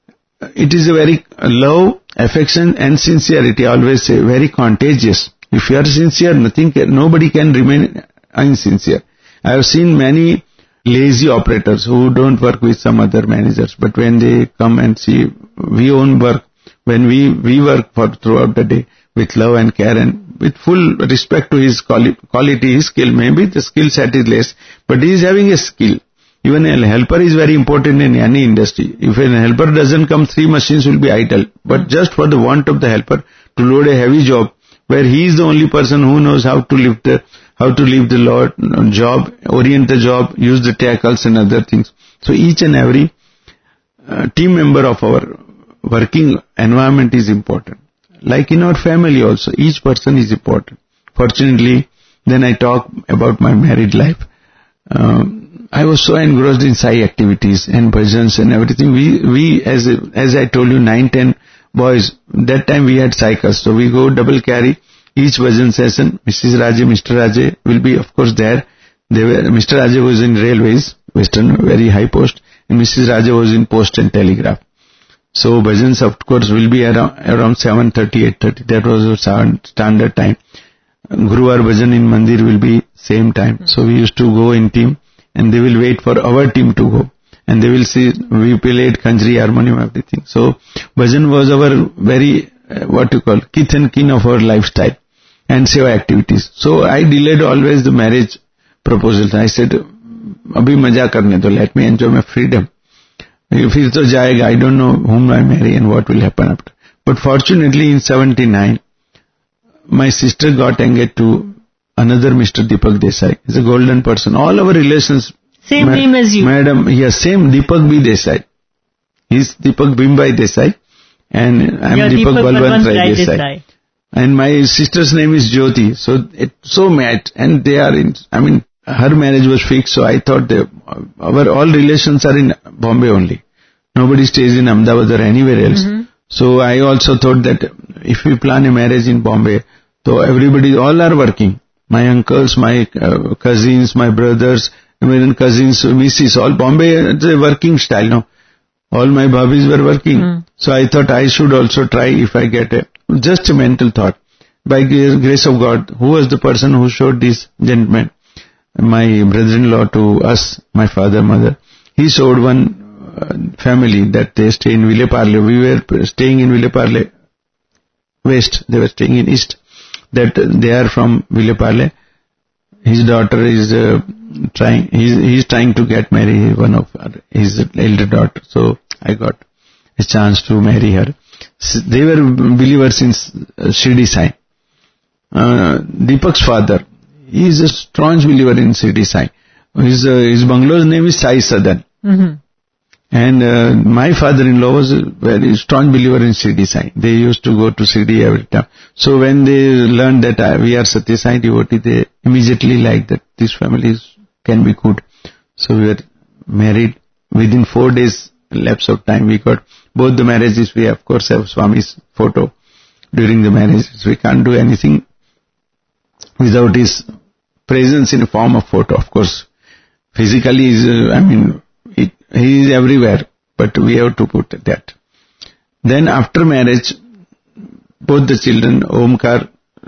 it is a very love, affection and sincerity. I always say very contagious. If you are sincere, nothing can, nobody can remain insincere. I have seen many lazy operators who don't work with some other managers, but when they come and see, we own work, when we, we work for throughout the day with love and care and with full respect to his quality, his skill, maybe the skill set is less, but he is having a skill. Even a helper is very important in any industry. If a helper doesn't come, three machines will be idle. But just for the want of the helper to load a heavy job, where he is the only person who knows how to lift the, how to leave the load, job, orient the job, use the tackles and other things. So each and every uh, team member of our working environment is important. Like in our family also, each person is important. Fortunately, then I talk about my married life. Um, I was so engrossed in Sai activities and bhajans and everything. We, we as a, as I told you, nine, ten boys, that time we had cycles. So we go double carry each bhajan session. Missus Raje, Mister Raje will be of course there. They were, Mister Raje was in railways, Western, very high post, and Missus Raje was in post and telegraph. So bhajans of course will be around, around seven thirty, eight thirty. That was our standard time. Guruvar bhajan in Mandir will be same time. So we used to go in team and they will wait for our team to go. And they will see, we played kanjri, harmonium, everything. So bhajan was our very, uh, what you call, kith and kin of our lifestyle and seva activities. So I delayed always the marriage proposals. I said, abhi maja karne do, let me enjoy my freedom. Fir to jayega, I don't know whom I marry and what will happen after. But fortunately in seventy-nine, my sister got engaged to another Mister Deepak Desai. He's a golden person. All our relations. Same ma- name as you. Madam, yes, same Deepak B. Desai. He's Deepak Bimbai Desai and I'm You're Deepak, Deepak Balwant Rai Desai. Desai. And my sister's name is Jyoti. So it so met, and they are in, I mean, her marriage was fixed, so I thought they, our all relations are in Bombay only. Nobody stays in Ahmedabad or anywhere else. Mm-hmm. So I also thought that if we plan a marriage in Bombay, so everybody, all are working. My uncles, my uh, cousins, my brothers, even cousins, missus, all Bombay, it's a working style, no? All my bhabis were working. Mm. So I thought I should also try if I get a, just a mental thought. By grace of God, who was the person who showed this gentleman? My brother-in-law to us, my father, mother. He showed one uh, family that they stay in Villeparle. We were staying in Villeparle West. They were staying in East. That they are from Villeparle. His daughter is uh, trying, he's, he's trying to get married, one of her, his elder daughter. So I got a chance to marry her. They were believers in Shirdi Sai. Uh, Deepak's father, he is a strong believer in Shirdi Sai. His, uh, his bungalow's name is Sai Sadan. Mm-hmm. And uh, my father-in-law was a very strong believer in Shirdi Sai. They used to go to Shirdi every time. So when they learned that uh, we are Satya Sai devotee, they immediately liked that these families can be good. So we were married. Within four days lapse of time, we got both the marriages. We of course have Swami's photo during the marriages. We can't do anything without his presence in the form of photo. Of course, physically, is, uh, I mean, it, he is everywhere, but we have to put that. Then after marriage, both the children, Omkar,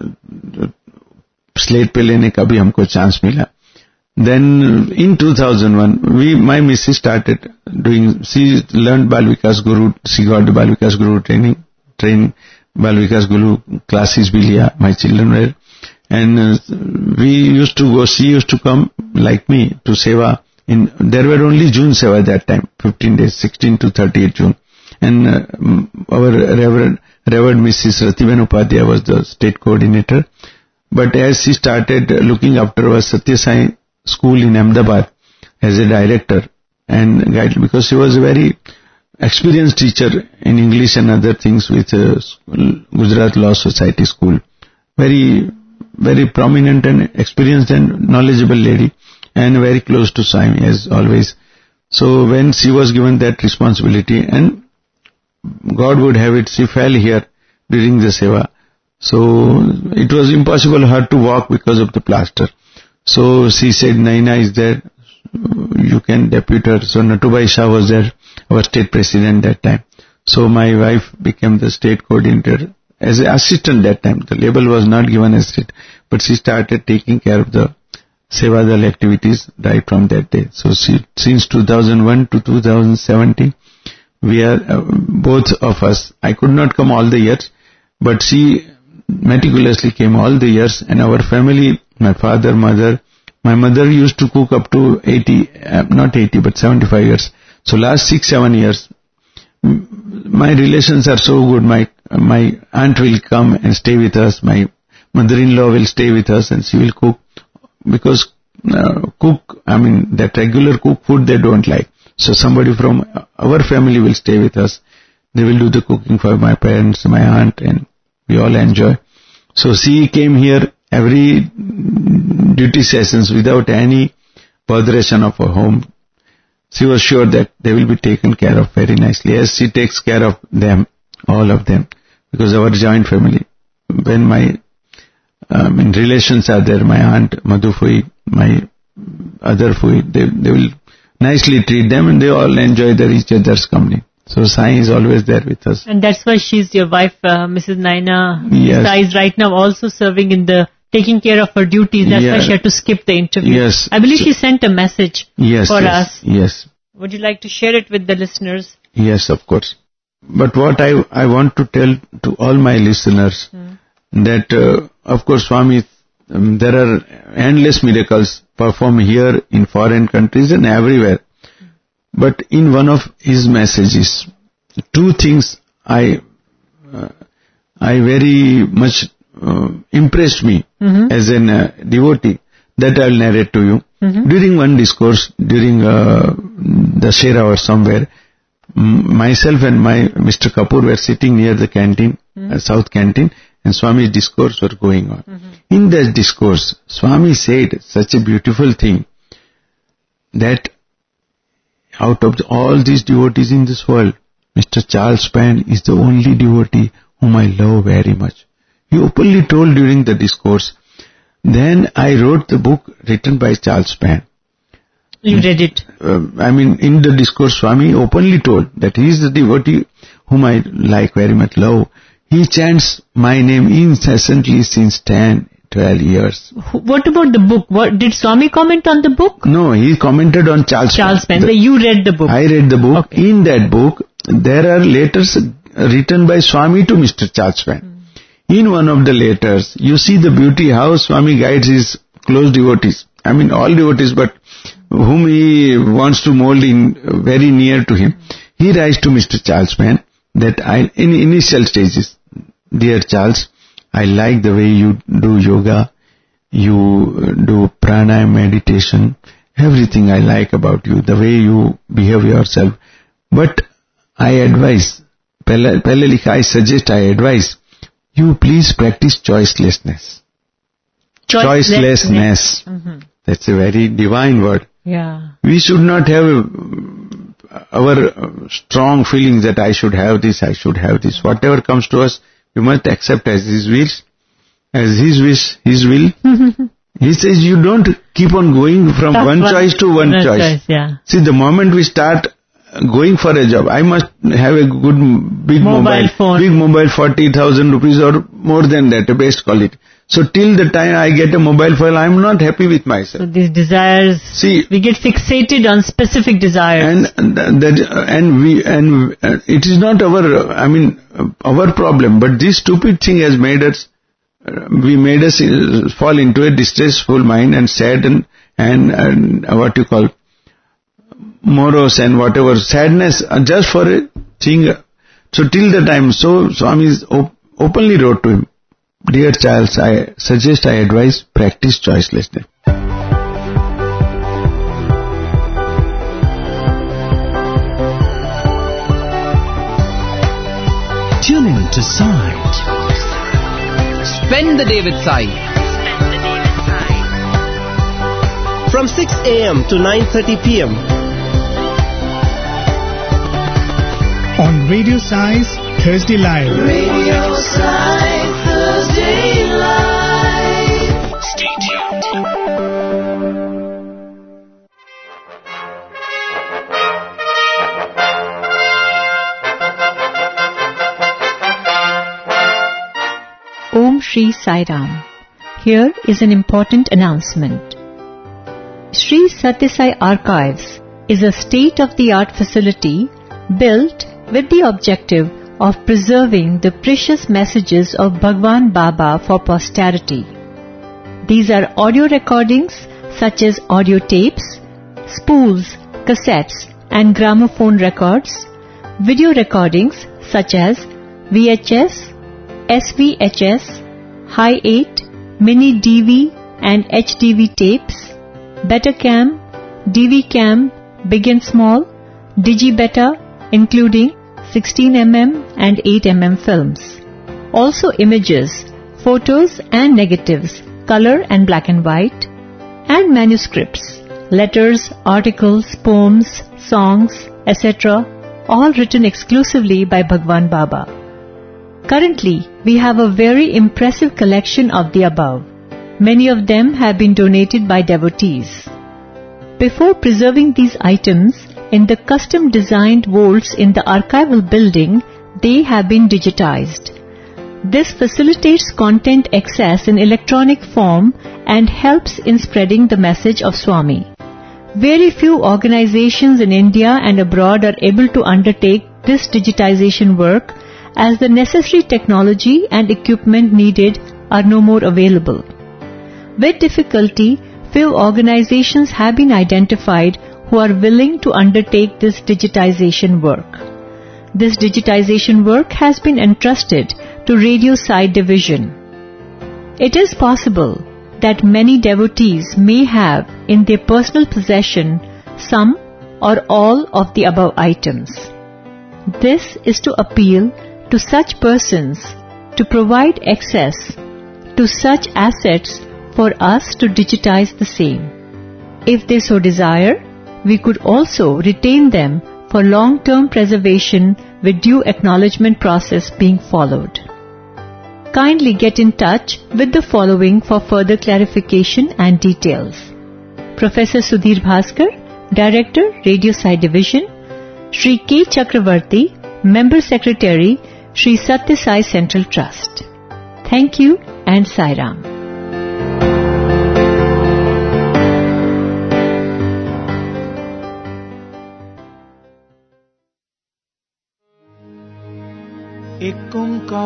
slate pe lene ka bhi humko chance mila. Then in two thousand one, we, my missus started doing, she learned Bal Vikas Guru, she got the Bal Vikas Guru training, train Bal Vikas Guru classes bhi liya, my children were. And uh, we used to go, she used to come like me to Seva. In, there were only June Seva that time, fifteen days, sixteen to thirtieth June. And uh, our Reverend, Reverend Missus Ratiben Upadhyaya was the state coordinator. But as she started looking after our Satya Sai school in Ahmedabad as a director and guide, because she was a very experienced teacher in English and other things with uh, Gujarat Law Society school. Very, very prominent and experienced and knowledgeable lady, and very close to Swami as always. So when she was given that responsibility, and God would have it, she fell here during the Seva. So it was impossible for her to walk because of the plaster. So she said, Naina is there, you can depute her. So Natubai Shah was there, our state president that time. So my wife became the state coordinator as an assistant that time. The label was not given as state, but she started taking care of the Sevadal activities right from that day. So she, since two thousand one to two thousand seventeen, we are, uh, both of us, I could not come all the years, but she meticulously came all the years, and our family, my father, mother, my mother used to cook up to eighty, uh, not eighty, but seventy-five years. So last six, seven years, my relations are so good. My, my aunt will come and stay with us. My mother-in-law will stay with us and she will cook. Because uh, cook, I mean, that regular cook food they don't like. So somebody from our family will stay with us. They will do the cooking for my parents, my aunt, and we all enjoy. So she came here every duty sessions without any botheration of her home. She was sure that they will be taken care of very nicely, as she takes care of them, all of them. Because our joint family, when my um, in relations are there, my aunt Madhu Fui, my other Fui, they, they will nicely treat them and they all enjoy their each other's company. So Sai is always there with us. And that's why she's your wife, uh, Missus Naina. Yes. Sai is right now also serving in the, taking care of her duties. That's yeah. why she had to skip the interview. Yes. I believe so, she sent a message yes, for yes, us. Yes. Would you like to share it with the listeners? Yes, of course. But what I, I want to tell to all my listeners, hmm. that uh, of course Swami, um, there are endless miracles performed here in foreign countries and everywhere. But in one of his messages, two things I uh, I very much uh, impressed me mm-hmm. as an uh, devotee, that I'll narrate to you. Mm-hmm. During one discourse, during uh, the Shera or somewhere, m- myself and my Mister Kapoor were sitting near the canteen, mm-hmm. uh, South Canteen, and Swami's discourse were going on. Mm-hmm. In that discourse, Swami said such a beautiful thing that out of the, all these devotees in this world, Mister Charles Spine is the only devotee whom I love very much. He openly told during the discourse. Then I wrote the book written by Charles Spine. You read it? Uh, I mean, in the discourse, Swami openly told that he is the devotee whom I like very much, love. He chants my name incessantly since ten, twelve years. What about the book? What, did Swami comment on the book? No, he commented on Charles Charles Spine. The, you read the book? I read the book. Okay. In that book, there are letters written by Swami to Mister Charles Spine. Hmm. In one of the letters, you see the beauty how Swami guides his close devotees. I mean, all devotees, but whom he wants to mold in very near to him. He writes to Mister Charles Spine that I, in initial stages, dear Charles, I like the way you do yoga, you do pranayama meditation, everything I like about you, the way you behave yourself. But I advise, Pehla likha, I suggest, I advise, you please practice choicelessness. Choicelessness. choicelessness. Mm-hmm. That's a very divine word. Yeah. We should not have our strong feelings that I should have this, I should have this. Whatever comes to us, we must accept as His wish, as His wish, His will. He says you don't keep on going from That's one, one choice to one choice. choice yeah. See, the moment we start going for a job, I must have a good big mobile, mobile phone. big mobile, forty thousand rupees or more than that, a best quality. So till the time I get a mobile phone, I am not happy with myself. So these desires, see, we get fixated on specific desires. And that, and we, and it is not our, I mean, our problem, but this stupid thing has made us, we made us fall into a distressful mind and sad and, and, and what you call, morose and whatever, sadness just for a thing. So till the time, so Swami op- openly wrote to him, dear Charles, I suggest, I advise, practice choicelessness. Tune in to Sai. Spend the day with Sai. From six a.m. to nine thirty p.m. on Radio Sai's Thursday Live. Radio Sai Thursday Live. Stay tuned. Om Shri Sai Ram. Here is an important announcement. Sri Satya Sai Archives is a state-of-the-art facility built with the objective of preserving the precious messages of Bhagwan Baba for posterity. These are audio recordings such as audio tapes, spools, cassettes and gramophone records, video recordings such as V H S, S V H S, High eight, Mini D V and H D V tapes, Betacam, D V Cam, Big and Small, Digibeta, including sixteen millimeter and eight millimeter films. Also images, photos and negatives, color and black and white, and manuscripts, letters, articles, poems, songs, et cetera, all written exclusively by Bhagwan Baba. Currently, we have a very impressive collection of the above. Many of them have been donated by devotees. Before preserving these items, in the custom-designed vaults in the archival building, they have been digitized. This facilitates content access in electronic form and helps in spreading the message of Swami. Very few organizations in India and abroad are able to undertake this digitization work, as the necessary technology and equipment needed are no more available. With difficulty, few organizations have been identified who are willing to undertake this digitization work. This digitization work has been entrusted to Radio Sai Division. It is possible that many devotees may have in their personal possession some or all of the above items. This is to appeal to such persons to provide access to such assets for us to digitize the same. If they so desire, we could also retain them for long-term preservation with due acknowledgement process being followed. Kindly get in touch with the following for further clarification and details. Professor Sudhir Bhaskar, Director, Radio Sai Division; Shri K. Chakravarti, Member Secretary, Shri Satya Sai Central Trust. Thank you and Sai Ram. एक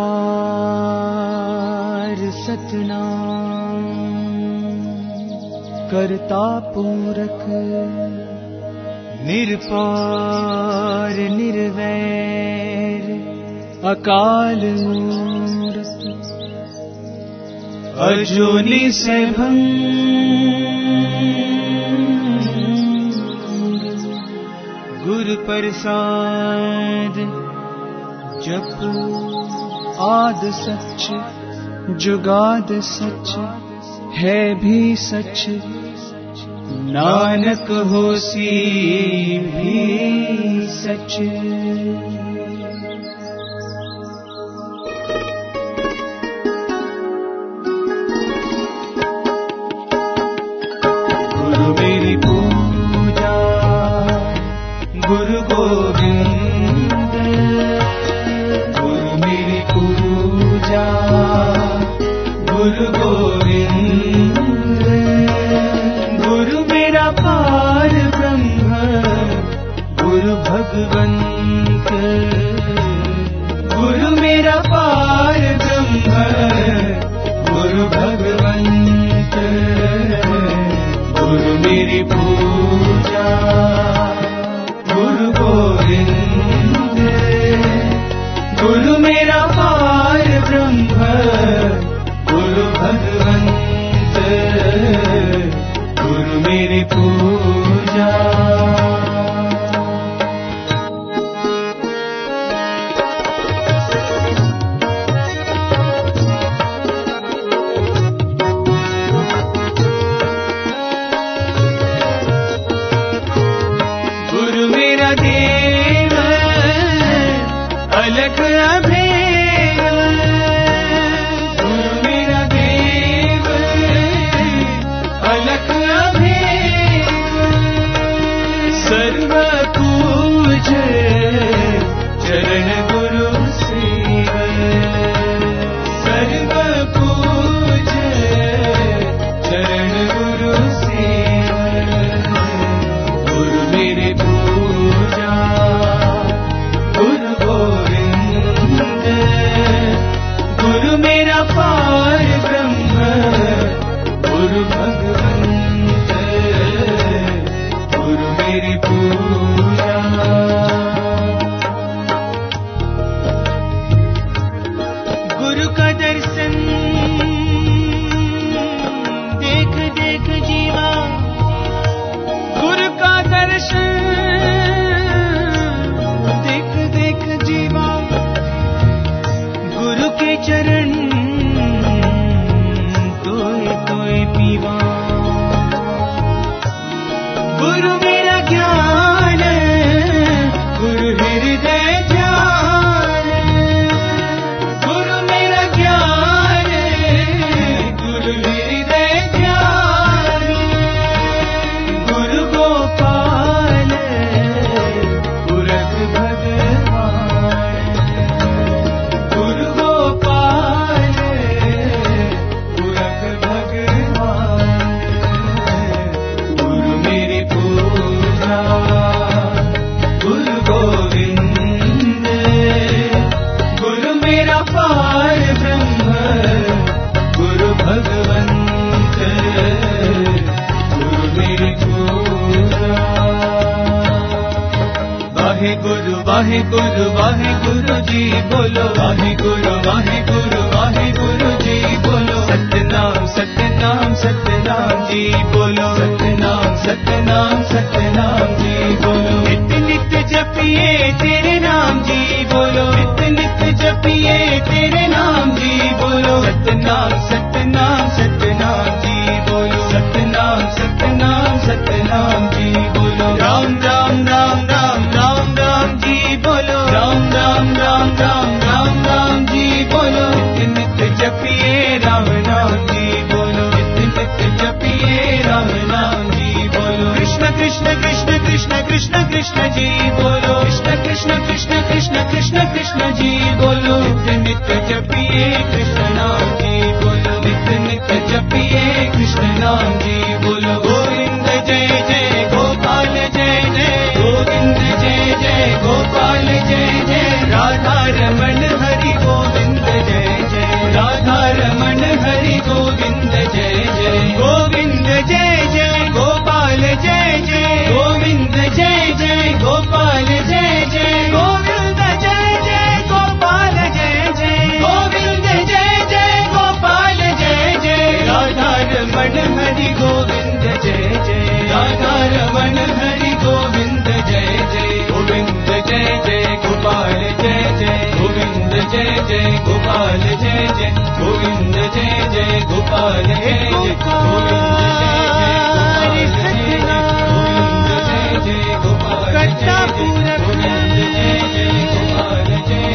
ओंकार सतनाम करता पूरक निरपार निर्वैर अकाल मूरत अजूनी सैभं गुरु प्रसाद जप आद सच जुगाद सच है भी सच नानक होसी भी सच। गुरु मेरी पूजा गुरु गोविंद, गुरु मेरी पूजा गुरु गोविंद, गुरु मेरा पार ब्रह्म गुरु भगवंत, गुरु मेरा पार ब्रह्म गुरु भगवंत, गुरु मेरी पूजा गुरु गोविंद, गुरु मेरा पार ब्रह्म गुरु भगवंत, गुरु मेरी पूजा। गुरु मेरा देव अलग अभेद, गुरु मेरा देव अलग अभेद, सर्व पूज चरण गुरु सेव, सर्व पूज चरण गुरु सेव, गुरु मेरे पूजा गुरु गोविंद, गुरु मेरा पार ब्रह्म गुरु भगवंत, गुरु मेरी पूजा। गुरु का दर्शन देख देख जीवा, गुरु का दर्शन देख देख जीवा, गुरु के चरण तोए तोए पीवा, गुरु मेरा ज्ञान गुरु हृदय ध्यान, गुरु मेरा ज्ञान गुरु हृदय ध्यान, गुरु गोपाल पुरख भगवान, गुरु गोपाल पुरख भगवान, गुरु मेरी पूजा गुरु गोविंद, गुरु मेरा पार ब्रह्म गुरु भगवंत, गुरु मेरी पूजा। वाहे गुरु वाहे गुरु वाहे गुरु जी बोलो, वाहे गुरु वाहे गुरु वाहे गुरु जी बोलो, सतनाम सतनाम सतनाम जी बोलो, सतनाम सतनाम सतनाम जी बोलो, नित्य नित्य जपिए तेरे नाम जी बोलो, नित्य नित्य जपिए तेरे नाम जी कृष्ण कृष्ण कृष्ण कृष्ण कृष्ण जी बोलो कृष्ण कृष्ण कृष्ण कृष्ण कृष्ण कृष्ण जी बोलो नित्य नित्य जपिए कृष्ण नाम जी बोलो नित्य नित्य जपिए कृष्ण नाम जी बोलो गोविंद जय जय गोपाल जय जय गोविंद जय जय गोपाल जय जय राधा रमण हरि गोविंद जय जय राधा रमण हरि गोविंद जय जय गोविंद जय जय गोपाल जय जय गोविंद जय जय गोपाल जय जय गोविंद जय जय गोपाल जय जय गोविंद जय जय गोपाल जय जय राधा रमण हरि गोविंद जय जय राधा रमण हरि गोविंद जय जय गोविंद जय जय गोपाल जय जय गोविंद जय जय गोपाल जय जय गोविंद जय जय गोपाल जय जय गोविंद जय जय गोपाल गोविंद जय जय गोपाल जय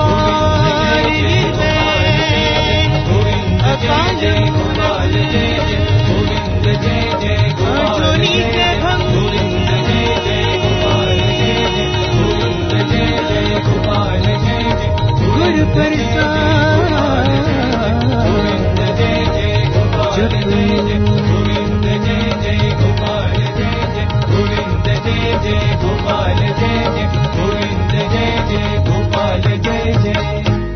गोविंद जय जय गोपाल जय जय गोविंद जय जय गोपाल जय गोविंद जय जय गोपाल जय जय गोविंद जय जय गोपाल जय जय गुरु प्रसाद गोविंद जय जय गोपाल जय जय गोविंद जय जय गोपाल जय जय गोविंद जय जय गोपाल जय जय गोविंद जय जय गोपाल जय जय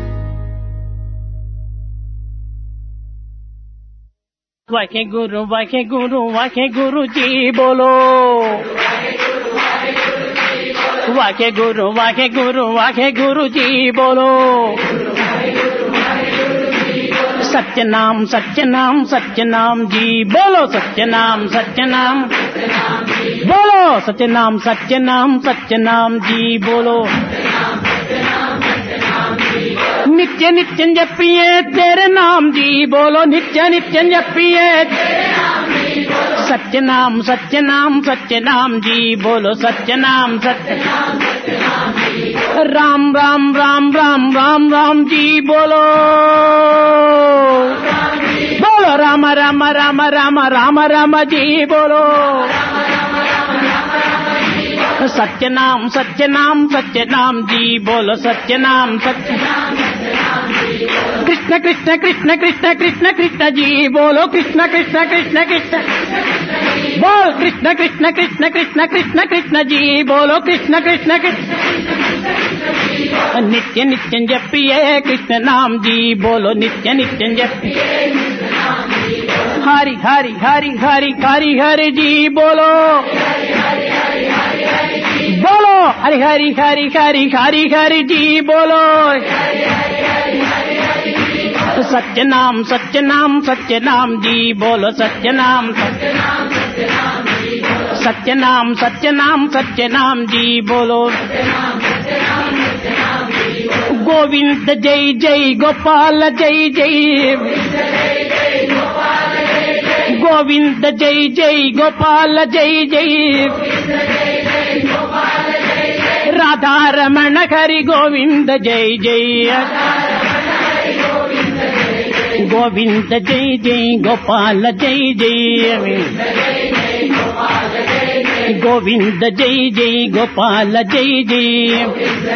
वाहे गुरु वाहे गुरु वाहे गुरु जी बोलो वाहे गुरु वाहे गुरु वाहे गुरु जी बोलो सत्य नाम सत्य नाम सत्य नाम जी बोलो सत्य नाम सत्य नाम बोलो सत्य नाम सत्य नाम सत्य नाम जी बोलो नित्य नित्य जपिए तेरे नाम जी बोलो नित्य नित्य जपिए सत्य नाम सत्य नाम सत्य नाम जी बोलो सत्य नाम सत्य राम राम राम राम राम राम जी बोलो बोलो राम राम राम राम राम राम जी बोलो सत्य नाम सत्य नाम सत्य नाम जी बोलो सत्य नाम सत्य कृष्ण कृष्ण कृष्ण कृष्ण कृष्ण कृष्ण जी बोलो कृष्ण कृष्ण कृष्ण कृष्ण बोल कृष्ण कृष्ण कृष्ण कृष्ण कृष्ण कृष्ण जी बोलो कृष्ण कृष्ण कृष्ण नित्य नित्य जपिए कृष्ण नाम जी बोलो नित्य नित्य जपिए हरि हरि हरि हरि हरि हरि जी बोलो बोलो हरि हरि हरि हरि हरि हरि जी बोलो सत्य नाम सत्य नाम सत्य नाम जी बोलो सत्य नाम सत्य नाम सत्य नाम सत्य नाम जी बोलो गोविंद जय जय गोपाल जय जय गोविंद जय जय गोपाल जय जय राधा रमण हरि गोविंद जय जय गोविंद जय जय गोपाल जय जय गोविंद जय जय गोपाल जय जय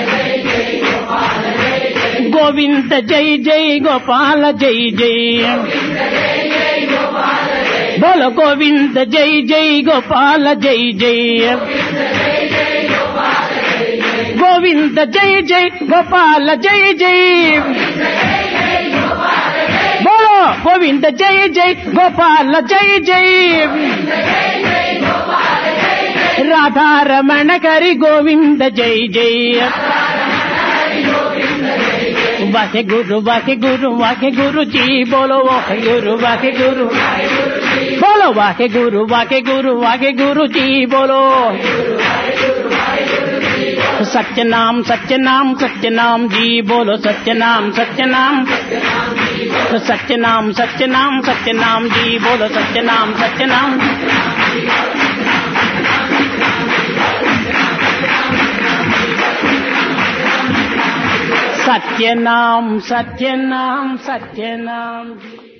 गोविंद जय जय गोपाल जय जय बोलो गोविंद जय जय गोपाल जय जय गोविंद जय जय गोपाल जय जय बोलो गोविंद जय जय गोपाल जय जय राधा रमण हरि गोविंद जय जय वाहे गुरु वाहे गुरु वाहे गुरु जी बोलो वाहे गुरु वाहे गुरु बोलो वाहे गुरु वाहे गुरु वाहे गुरु जी बोलो सत्य नाम सत्य नाम सत्य नाम जी बोलो सत्य नाम सत्य नाम सत्य नाम सत्य नाम सत्य नाम जी बोलो सत्य नाम सत्य नाम सत्य नाम सत्य नाम सत्य नाम